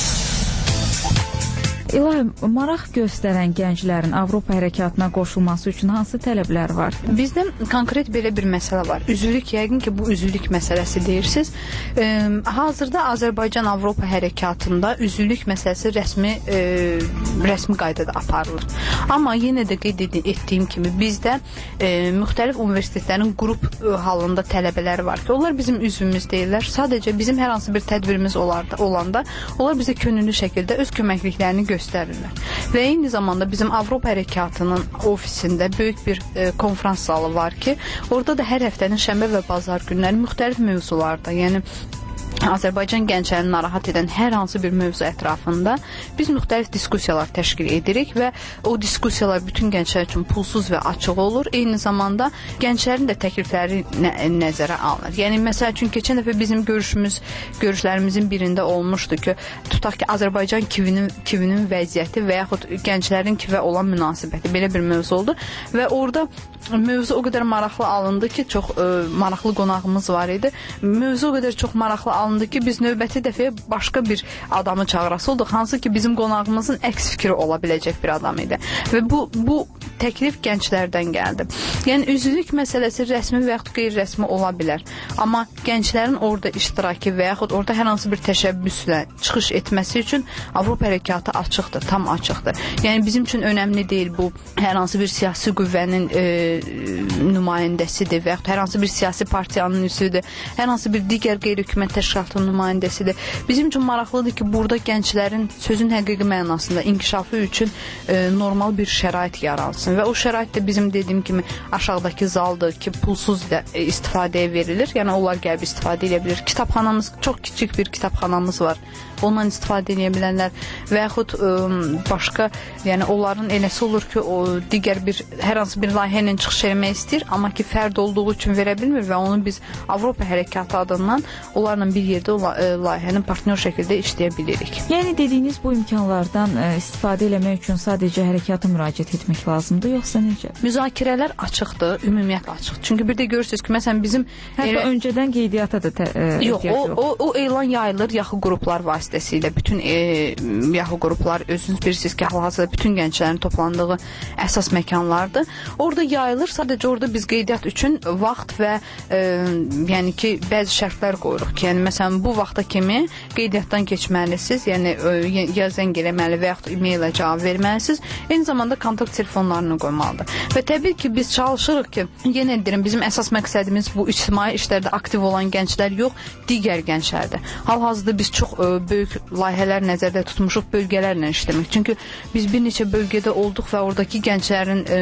İlahi, maraq göstərən gənclərin Avropa hərəkatına qoşulması üçün hansı tələblər var? Bizdə konkret belə bir məsələ var. Üzvlük, yəqin ki, bu üzvlük məsələsi deyirsiniz. E, hazırda Azərbaycan Avropa hərəkatında üzvlük məsələsi rəsmi e, rəsmi qaydada aparılır. Amma yenə də qeyd etdiyim kimi bizdə e, müxtəlif universitetlərin qrup e, halında tələbələri var ki, onlar bizim üzvümüz deyirlər. Sadəcə bizim hər hansı bir tədbirimiz olarda, olanda onlar bizə könüllü şəkildə öz köməkliklərini göstərirlər. göstərirlər. Və eyni zamanda bizim Avropa hərəkatının ofisində böyük bir e, konferans zalı var ki, orada da hər həftənin şənbə və bazar günləri müxtəlif mövzularda, yəni Azərbaycan gənclərini narahat edən hər hansı bir mövzu ətrafında biz müxtəlif diskussiyalar təşkil edirik və o diskussiyalar bütün gənclər üçün pulsuz və açıq olur. Eyni zamanda gənclərin də təklifləri nə nəzərə alınır. Yəni məsəl üçün keçən dəfə bizim görüşümüz, görüşlərimizin birində olmuşdu ki, tutaq ki, Azərbaycan kivinin kivinin vəziyyəti və yaxud gənclərin kivə olan münasibəti belə bir mövzu oldu və orada mövzu o qədər maraqlı alındı ki, çox ə, maraqlı qonağımız var idi. Mövzu o qədər çox maraqlı alındı ki, biz növbəti dəfəyə başqa bir adamı çağırası olduq, hansı ki, bizim qonağımızın əks fikri ola biləcək bir adam idi. Və bu, bu təklif gənclərdən gəldi. Yəni, üzvlük məsələsi rəsmi və yaxud qeyri-rəsmi ola bilər. Amma gənclərin orada iştiraki və yaxud orada hər hansı bir təşəbbüslə çıxış etməsi üçün Avropa hərəkatı açıqdır, tam açıqdır. Yəni, bizim üçün önəmli deyil bu hər hansı bir siyasi qüvvənin e, nümayəndəsidir və yaxud hər hansı bir siyasi partiyanın üzvüdür, hər hansı bir digər qeyri-hökumət təşkilatının nümayəndəsidir. Bizim üçün maraqlıdır ki, burada gənclərin sözün həqiqi mənasında inkişafı üçün e, normal bir şərait yaransın və o şərait də bizim dediyim kimi aşağıdakı zaldır ki, pulsuz da e, istifadəyə verilir. Yəni, onlar gəlib istifadə edə bilir. Kitabxanamız, çox kiçik bir kitabxanamız var. Ondan istifadə edə bilənlər və yaxud e, başqa, yəni onların eləsi olur ki, o digər bir, hər hansı bir layihə ilə çıxış eləmək istəyir, amma ki, fərd olduğu üçün verə bilmir və onu biz Avropa hərəkatı adından onlarla bir yerdə o layihənin partnyor şəkildə işləyə bilirik. Yəni, dediyiniz bu imkanlardan ə, istifadə eləmək üçün sadəcə hərəkata müraciət etmək lazımdır, yoxsa necə? Müzakirələr açıqdır, ümumiyyətlə açıq. Çünki bir də görürsünüz ki, məsələn, bizim... Hətta elə... öncədən qeydiyyata da tə, ə, yox, o, o, o elan yayılır yaxı qruplar vasitəsilə. Bütün e, yaxı qruplar, özünüz bilirsiniz ki, hal-hazırda bütün gənclərin toplandığı əsas məkanlardır. Orada yayılır, sadəcə orada biz qeydiyyat üçün vaxt və e, yəni ki, bəzi şərtlər qoyuruq ki, yəni məsələn, bu vaxta kimi qeydiyyatdan keçməlisiniz, yəni e, ya zəng eləməli və yaxud e-maillə cavab verməlisiniz, eyni zamanda kontakt telefonlarını qoymalıdır. Və təbii ki, biz çalışırıq ki, yenə deyirəm, bizim əsas məqsədimiz bu ictimai işlərdə aktiv olan gənclər yox, digər gənclərdir. Hal-hazırda biz çox e, böyük layihələr nəzərdə tutmuşuq bölgələrlə işləmək. Çünki biz bir neçə bölgədə olduq və oradakı gənclərin e,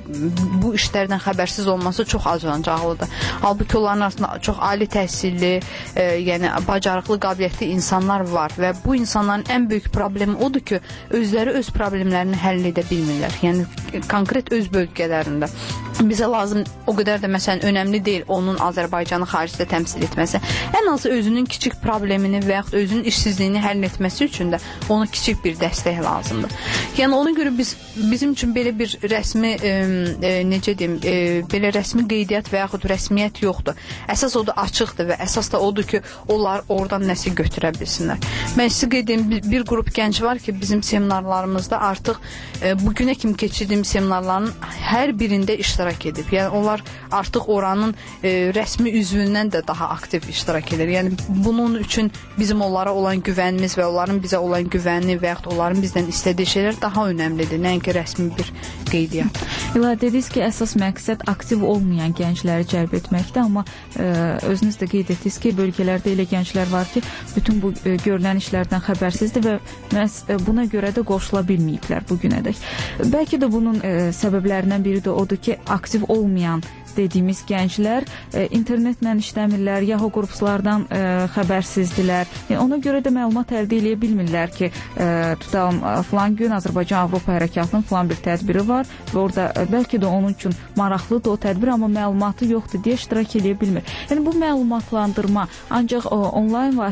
bu işlərdən xəbərsiz olması çox acınacaqlıdır. Halbuki onların arasında çox ali təhsilli, e, yəni bacarıqlı, qabiliyyətli insanlar var və bu insanların ən böyük problemi odur ki, özləri öz problemlərini həll edə bilmirlər. Yəni konkret öz bölgələrində. Bizə lazım o qədər də məsələn önəmli deyil onun Azərbaycanı xaricdə təmsil etməsi. Ən azı özünün kiçik problemini və yaxud özünün işsizliyini həll etməsi üçün də ona kiçik bir dəstək lazımdır. Yəni ona görə biz bizim üçün belə bir rəsmi e, e, necə deyim, e, belə rəsmi qeydiyyat və yaxud rəsmiyyət yoxdur. Əsas o da açıqdır və əsas da odur ki, onlar oradan nəsə götürə bilsinlər. Mən sizə qeyd edeyim, bir, bir qrup gənc var ki, bizim seminarlarımızda artıq e, bugünə kimi keçirdiyim seminarların hər birində iştirak edib. Yəni onlar artıq oranın e, rəsmi üzvündən də daha aktiv iştirak edir. Yəni bunun üçün bizim onlara olan güvənimiz və onların bizə olan güvəni və yaxud onların bizdən istədiyi şeylər daha önəmlidir, nəinki rəsmi bir qeydiyyat. İla, dediniz ki, əsas məqsəd aktiv olmayan gəncləri cəlb etməkdir, amma e, özünüz də qeyd etdiniz ki, bölgələrdə elə gənclər var ki, bütün bu e, görülən işlərdən xəbərsizdir və məhz e, buna görə də qoşula bilməyiblər bugünədək. Bəlkə də bunun e, səbəblərindən biri də odur ki, aktiv olmayan dediyimiz gənclər e, internetlə işləmirlər, Yahoo qruplardan e, xəbərsizdirlər. Yəni, ona görə də məlumat əldə edə bilmirlər ki, e, tutalım, filan gün Azərbaycan Avropa hərəkatının filan bir tədbiri var və orada e, bəlkə də onun üçün maraqlıdır o tədbir, amma məlumatı yoxdur deyə iştirak edə bilmir. Yəni, bu məlumatlandırma ancaq o, onlayn vasitəsilə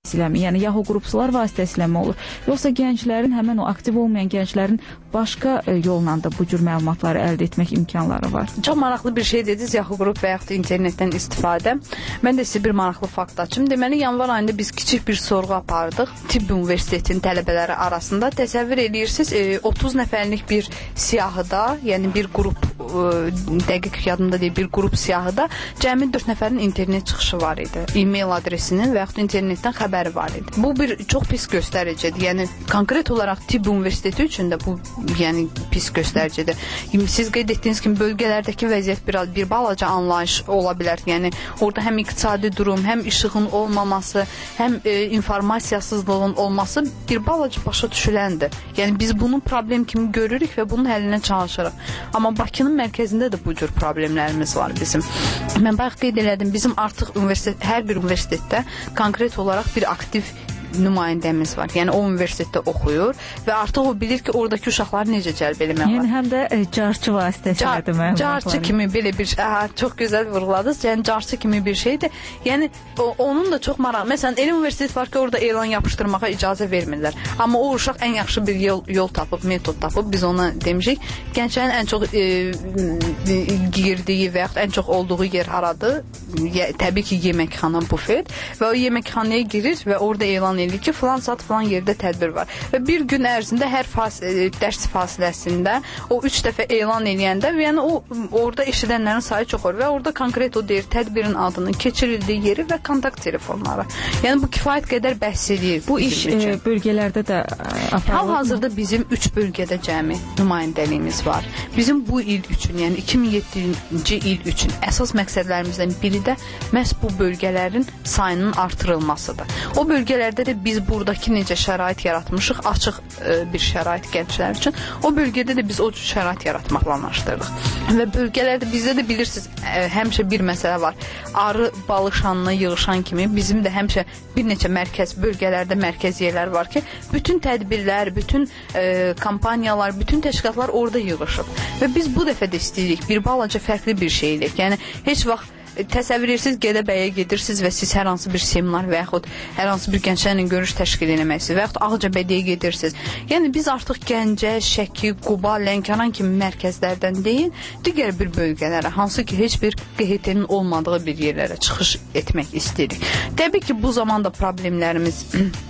Yəni Yahoo qrupsular vasitəsilə mi olur? Yoxsa gənclərin, həmən o aktiv olmayan gənclərin başqa yolla da bu cür məlumatları əldə etmək imkanları var? Çox maraqlı bir şey dediniz, Yahoo qrup və yaxud da internetdən istifadə. Mən də sizə bir maraqlı fakt açım. Deməli, yanvar ayında biz kiçik bir sorğu apardıq. Tibb Universitetinin tələbələri arasında. Təsəvvür edirsiniz, otuz nəfərlik bir siyahıda, yəni bir qrup, dəqiq yadımda deyil, bir qrup siyahıda cəmi dörd nəfərin internet çıxışı var idi. E-mail adresinin və yaxud da internetdən xəbəri var idi. Bu bir çox pis göstəricidir. Yəni konkret olaraq Tibb Universiteti üçün də bu yəni pis göstəricidir. Siz qeyd etdiyiniz kimi bölgələrdəki vəziyyət bir, bir balaca anlayış ola bilər. Yəni orada həm iqtisadi durum, həm işığın olmaması, həm e, informasiyasızlığın olması bir balaca başa düşüləndir. Yəni biz bunu problem kimi görürük və bunun həllinə çalışırıq. Amma Bakının mərkəzində də bu cür problemlərimiz var bizim. Mən bayaq qeyd elədim, bizim artıq universitet, hər bir universitetdə konkret olaraq bir aktiv nümayəndəmiz var. Yəni o universitetdə oxuyur və artıq o bilir ki, oradakı uşaqları necə cəlb eləmək var. Yəni həm də e, carçı vasitəsilədir məlumatlar. Carçı kimi belə bir şey, aha, çox gözəl vurğuladınız. Yəni carçı kimi bir şeydir. Yəni o, onun da çox maraq. Məsələn, elə universitet var ki, orada elan yapışdırmağa icazə vermirlər. Amma o uşaq ən yaxşı bir yol, yol tapıb, metod tapıb, biz ona demişik. Gənclərin ən çox e, girdiyi və yaxud ən çox olduğu yer haradır? Ye, təbii ki, yeməkxana, bufet və o yeməkxanaya girir və orada elan edir ki, filan saat filan yerdə tədbir var. Və bir gün ərzində hər fas dərs fasiləsində o üç dəfə elan eləyəndə, yəni o orada eşidənlərin sayı çox olur və orada konkret o deyir tədbirin adını, keçirildiyi yeri və kontakt telefonları. Yəni bu kifayət qədər bəhs edir. Bu iş e, bölgələrdə də aparılır. Hal-hazırda bizim üç bölgədə cəmi nümayəndəliyimiz var. Bizim bu il üçün, yəni iki min yeddinci il üçün əsas məqsədlərimizdən biri də məhz bu bölgələrin sayının artırılmasıdır. O bölgələrdə də biz buradakı necə şərait yaratmışıq, açıq e, bir şərait gənclər üçün, o bölgədə də biz o cür şərait yaratmaq planlaşdırdıq. Və bölgələrdə bizdə də bilirsiniz, e, həmişə bir məsələ var. Arı balışanına yığışan kimi bizim də həmişə bir neçə mərkəz, bölgələrdə mərkəz yerlər var ki, bütün tədbirlər, bütün e, kampaniyalar, bütün təşkilatlar orada yığışıb. Və biz bu dəfə də istəyirik bir balaca fərqli bir şey eləyək. Yəni heç vaxt təsəvvür edirsiniz, Gədəbəyə gedirsiniz və siz hər hansı bir seminar və yaxud hər hansı bir gənclərlə görüş təşkil eləməksiniz və yaxud Ağcabədiyə gedirsiniz. Yəni biz artıq Gəncə, Şəki, Quba, Lənkəran kimi mərkəzlərdən deyil, digər bir bölgələrə, hansı ki heç bir Q H T-nin olmadığı bir yerlərə çıxış etmək istəyirik. Təbii ki, bu zamanda problemlərimiz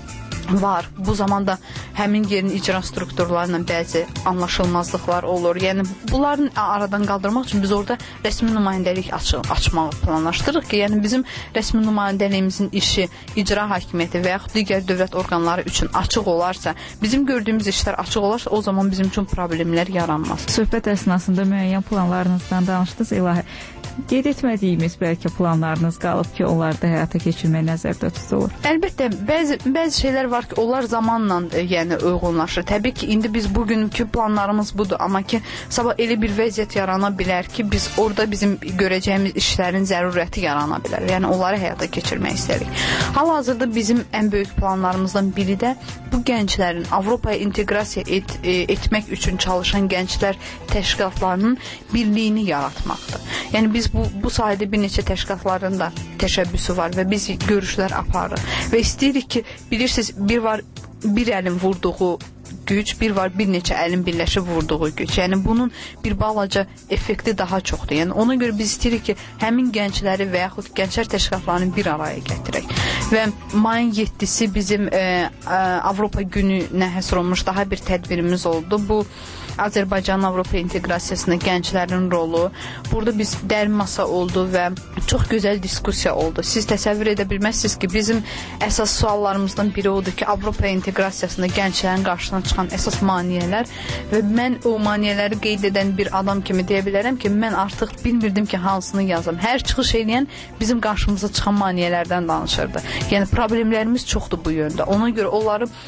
var. Bu zamanda həmin yerin icra strukturlarla bəzi anlaşılmazlıqlar olur. Yəni bunların aradan qaldırmaq üçün biz orada rəsmi nümayəndəlik aç açmağı planlaşdırırıq ki, yəni bizim rəsmi nümayəndəliyimizin işi icra hakimiyyəti və yaxud digər dövlət orqanları üçün açıq olarsa, bizim gördüyümüz işlər açıq olarsa, o zaman bizim üçün problemlər yaranmaz. Söhbət əsnasında müəyyən planlarınızdan danışdınız, İlahi. Qeyd etmədiyimiz bəlkə planlarınız qalıb ki, onları da həyata keçirmək nəzərdə tutulur. Əlbəttə, bəzi bəzi şeylər var ki, onlar zamanla e, yəni uyğunlaşır. Təbii ki, indi biz bugünkü planlarımız budur, amma ki, sabah elə bir vəziyyət yarana bilər ki, biz orada bizim görəcəyimiz işlərin zərurəti yarana bilər. Yəni onları həyata keçirmək istəyirik. Hal-hazırda bizim ən böyük planlarımızdan biri də bu gənclərin Avropaya inteqrasiya et, e, etmək üçün çalışan gənclər təşkilatlarının birliyini yaratmaqdır. Yəni biz bu bu sahədə bir neçə təşkilatların da təşəbbüsü var və biz görüşlər aparırıq və istəyirik ki, bilirsiniz, bir var bir əlin vurduğu güc, bir var bir neçə əlin birləşib vurduğu güc. Yəni bunun bir balaca effekti daha çoxdur. Yəni ona görə biz istəyirik ki, həmin gəncləri və yaxud gənclər təşkilatlarını bir araya gətirək. Və mayın yeddisi bizim e, e, Avropa gününə həsr olunmuş daha bir tədbirimiz oldu. Bu Azərbaycanın Avropa inteqrasiyasında gənclərin rolu. Burada biz dərin masa oldu və çox gözəl diskussiya oldu. Siz təsəvvür edə bilməzsiniz ki, bizim əsas suallarımızdan biri odur ki, Avropa inteqrasiyasında gənclərin qarşısına çıxan əsas maneələr və mən o maneələri qeyd edən bir adam kimi deyə bilərəm ki, mən artıq bilmirdim ki, hansını yazım. Hər çıxış eləyən bizim qarşımıza çıxan maneələrdən danışırdı. Yəni problemlərimiz çoxdur bu yöndə. Ona görə onları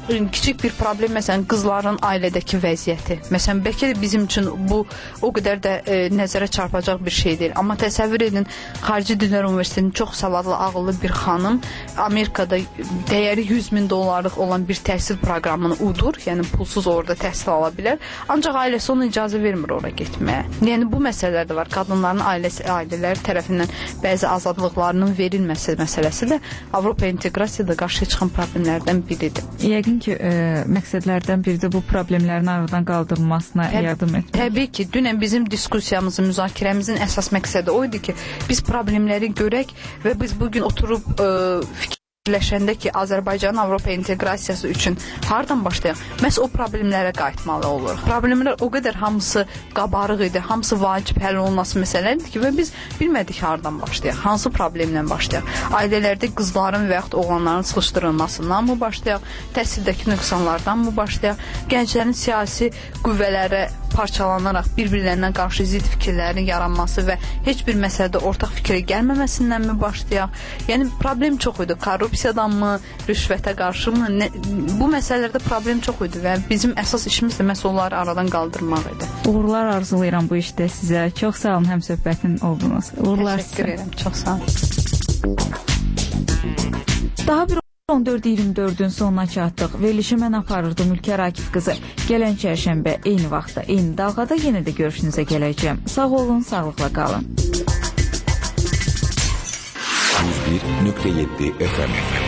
kiçik bir problem, məsələn, qızların ailədəki vəziyyəti. Məsələn, bəlkə də bizim üçün bu o qədər də e, nəzərə çarpacaq bir şey deyil. Amma təsəvvür edin, Xarici Dillər Universitetinin çox savadlı, ağıllı bir xanım Amerikada dəyəri yüz min dollarlıq olan bir təhsil proqramını udur, yəni pulsuz orada təhsil ala bilər. Ancaq ailəsi ona icazə vermir ora getməyə. Yəni bu məsələlər də var. Qadınların ailəsi, ailələr tərəfindən bəzi azadlıqlarının verilməsi məsələsi də Avropa inteqrasiyada qarşıya çıxan problemlərdən biridir. Yəqin ki, e, məqsədlərdən biri də bu problemlərin aradan qaldırılmasına Təb yardım etmək. Təbii ki, dünən bizim diskusiyamızın, müzakirəmizin əsas məqsədi o idi ki, biz problemləri görək və biz bugün oturub e, fikir Birləşəndə ki, Azərbaycanın Avropa inteqrasiyası üçün hardan başlayaq? Məhz o problemlərə qayıtmalı olur. Problemlər o qədər hamısı qabarıq idi, hamısı vacib həll olunması məsələdir ki, və biz bilmədik hardan başlayaq, hansı problemlə başlayaq. Ailələrdə qızların və yaxud oğlanların sıxışdırılmasından mı başlayaq, təhsildəki nöqsanlardan mı başlayaq, gənclərin siyasi qüvvələrə parçalanaraq bir-birlərinə qarşı zid fikirlərin yaranması və heç bir məsələdə ortaq fikrə gəlməməsindən mi başlayaq? Yəni problem çox idi. Korrupsiyadan mı, rüşvətə qarşı mı? Nə, bu məsələlərdə problem çox idi və bizim əsas işimiz də məhz onları aradan qaldırmaq idi. Uğurlar arzulayıram bu işdə sizə. Çox sağ olun, həmsöhbətin oldunuz. Uğurlar sizə. Təşəkkür edirəm. Çox sağ olun. Daha bir on dörd iyirmi dördün sonuna çatdıq. Verilişi mən aparırdım Ülkər Akif qızı. Gələn çərşənbə eyni vaxtda, eyni dalğada yenə də görüşünüzə gələcəm. Sağ olun, sağlıqla qalın. yüz bir nöqtə yeddi F M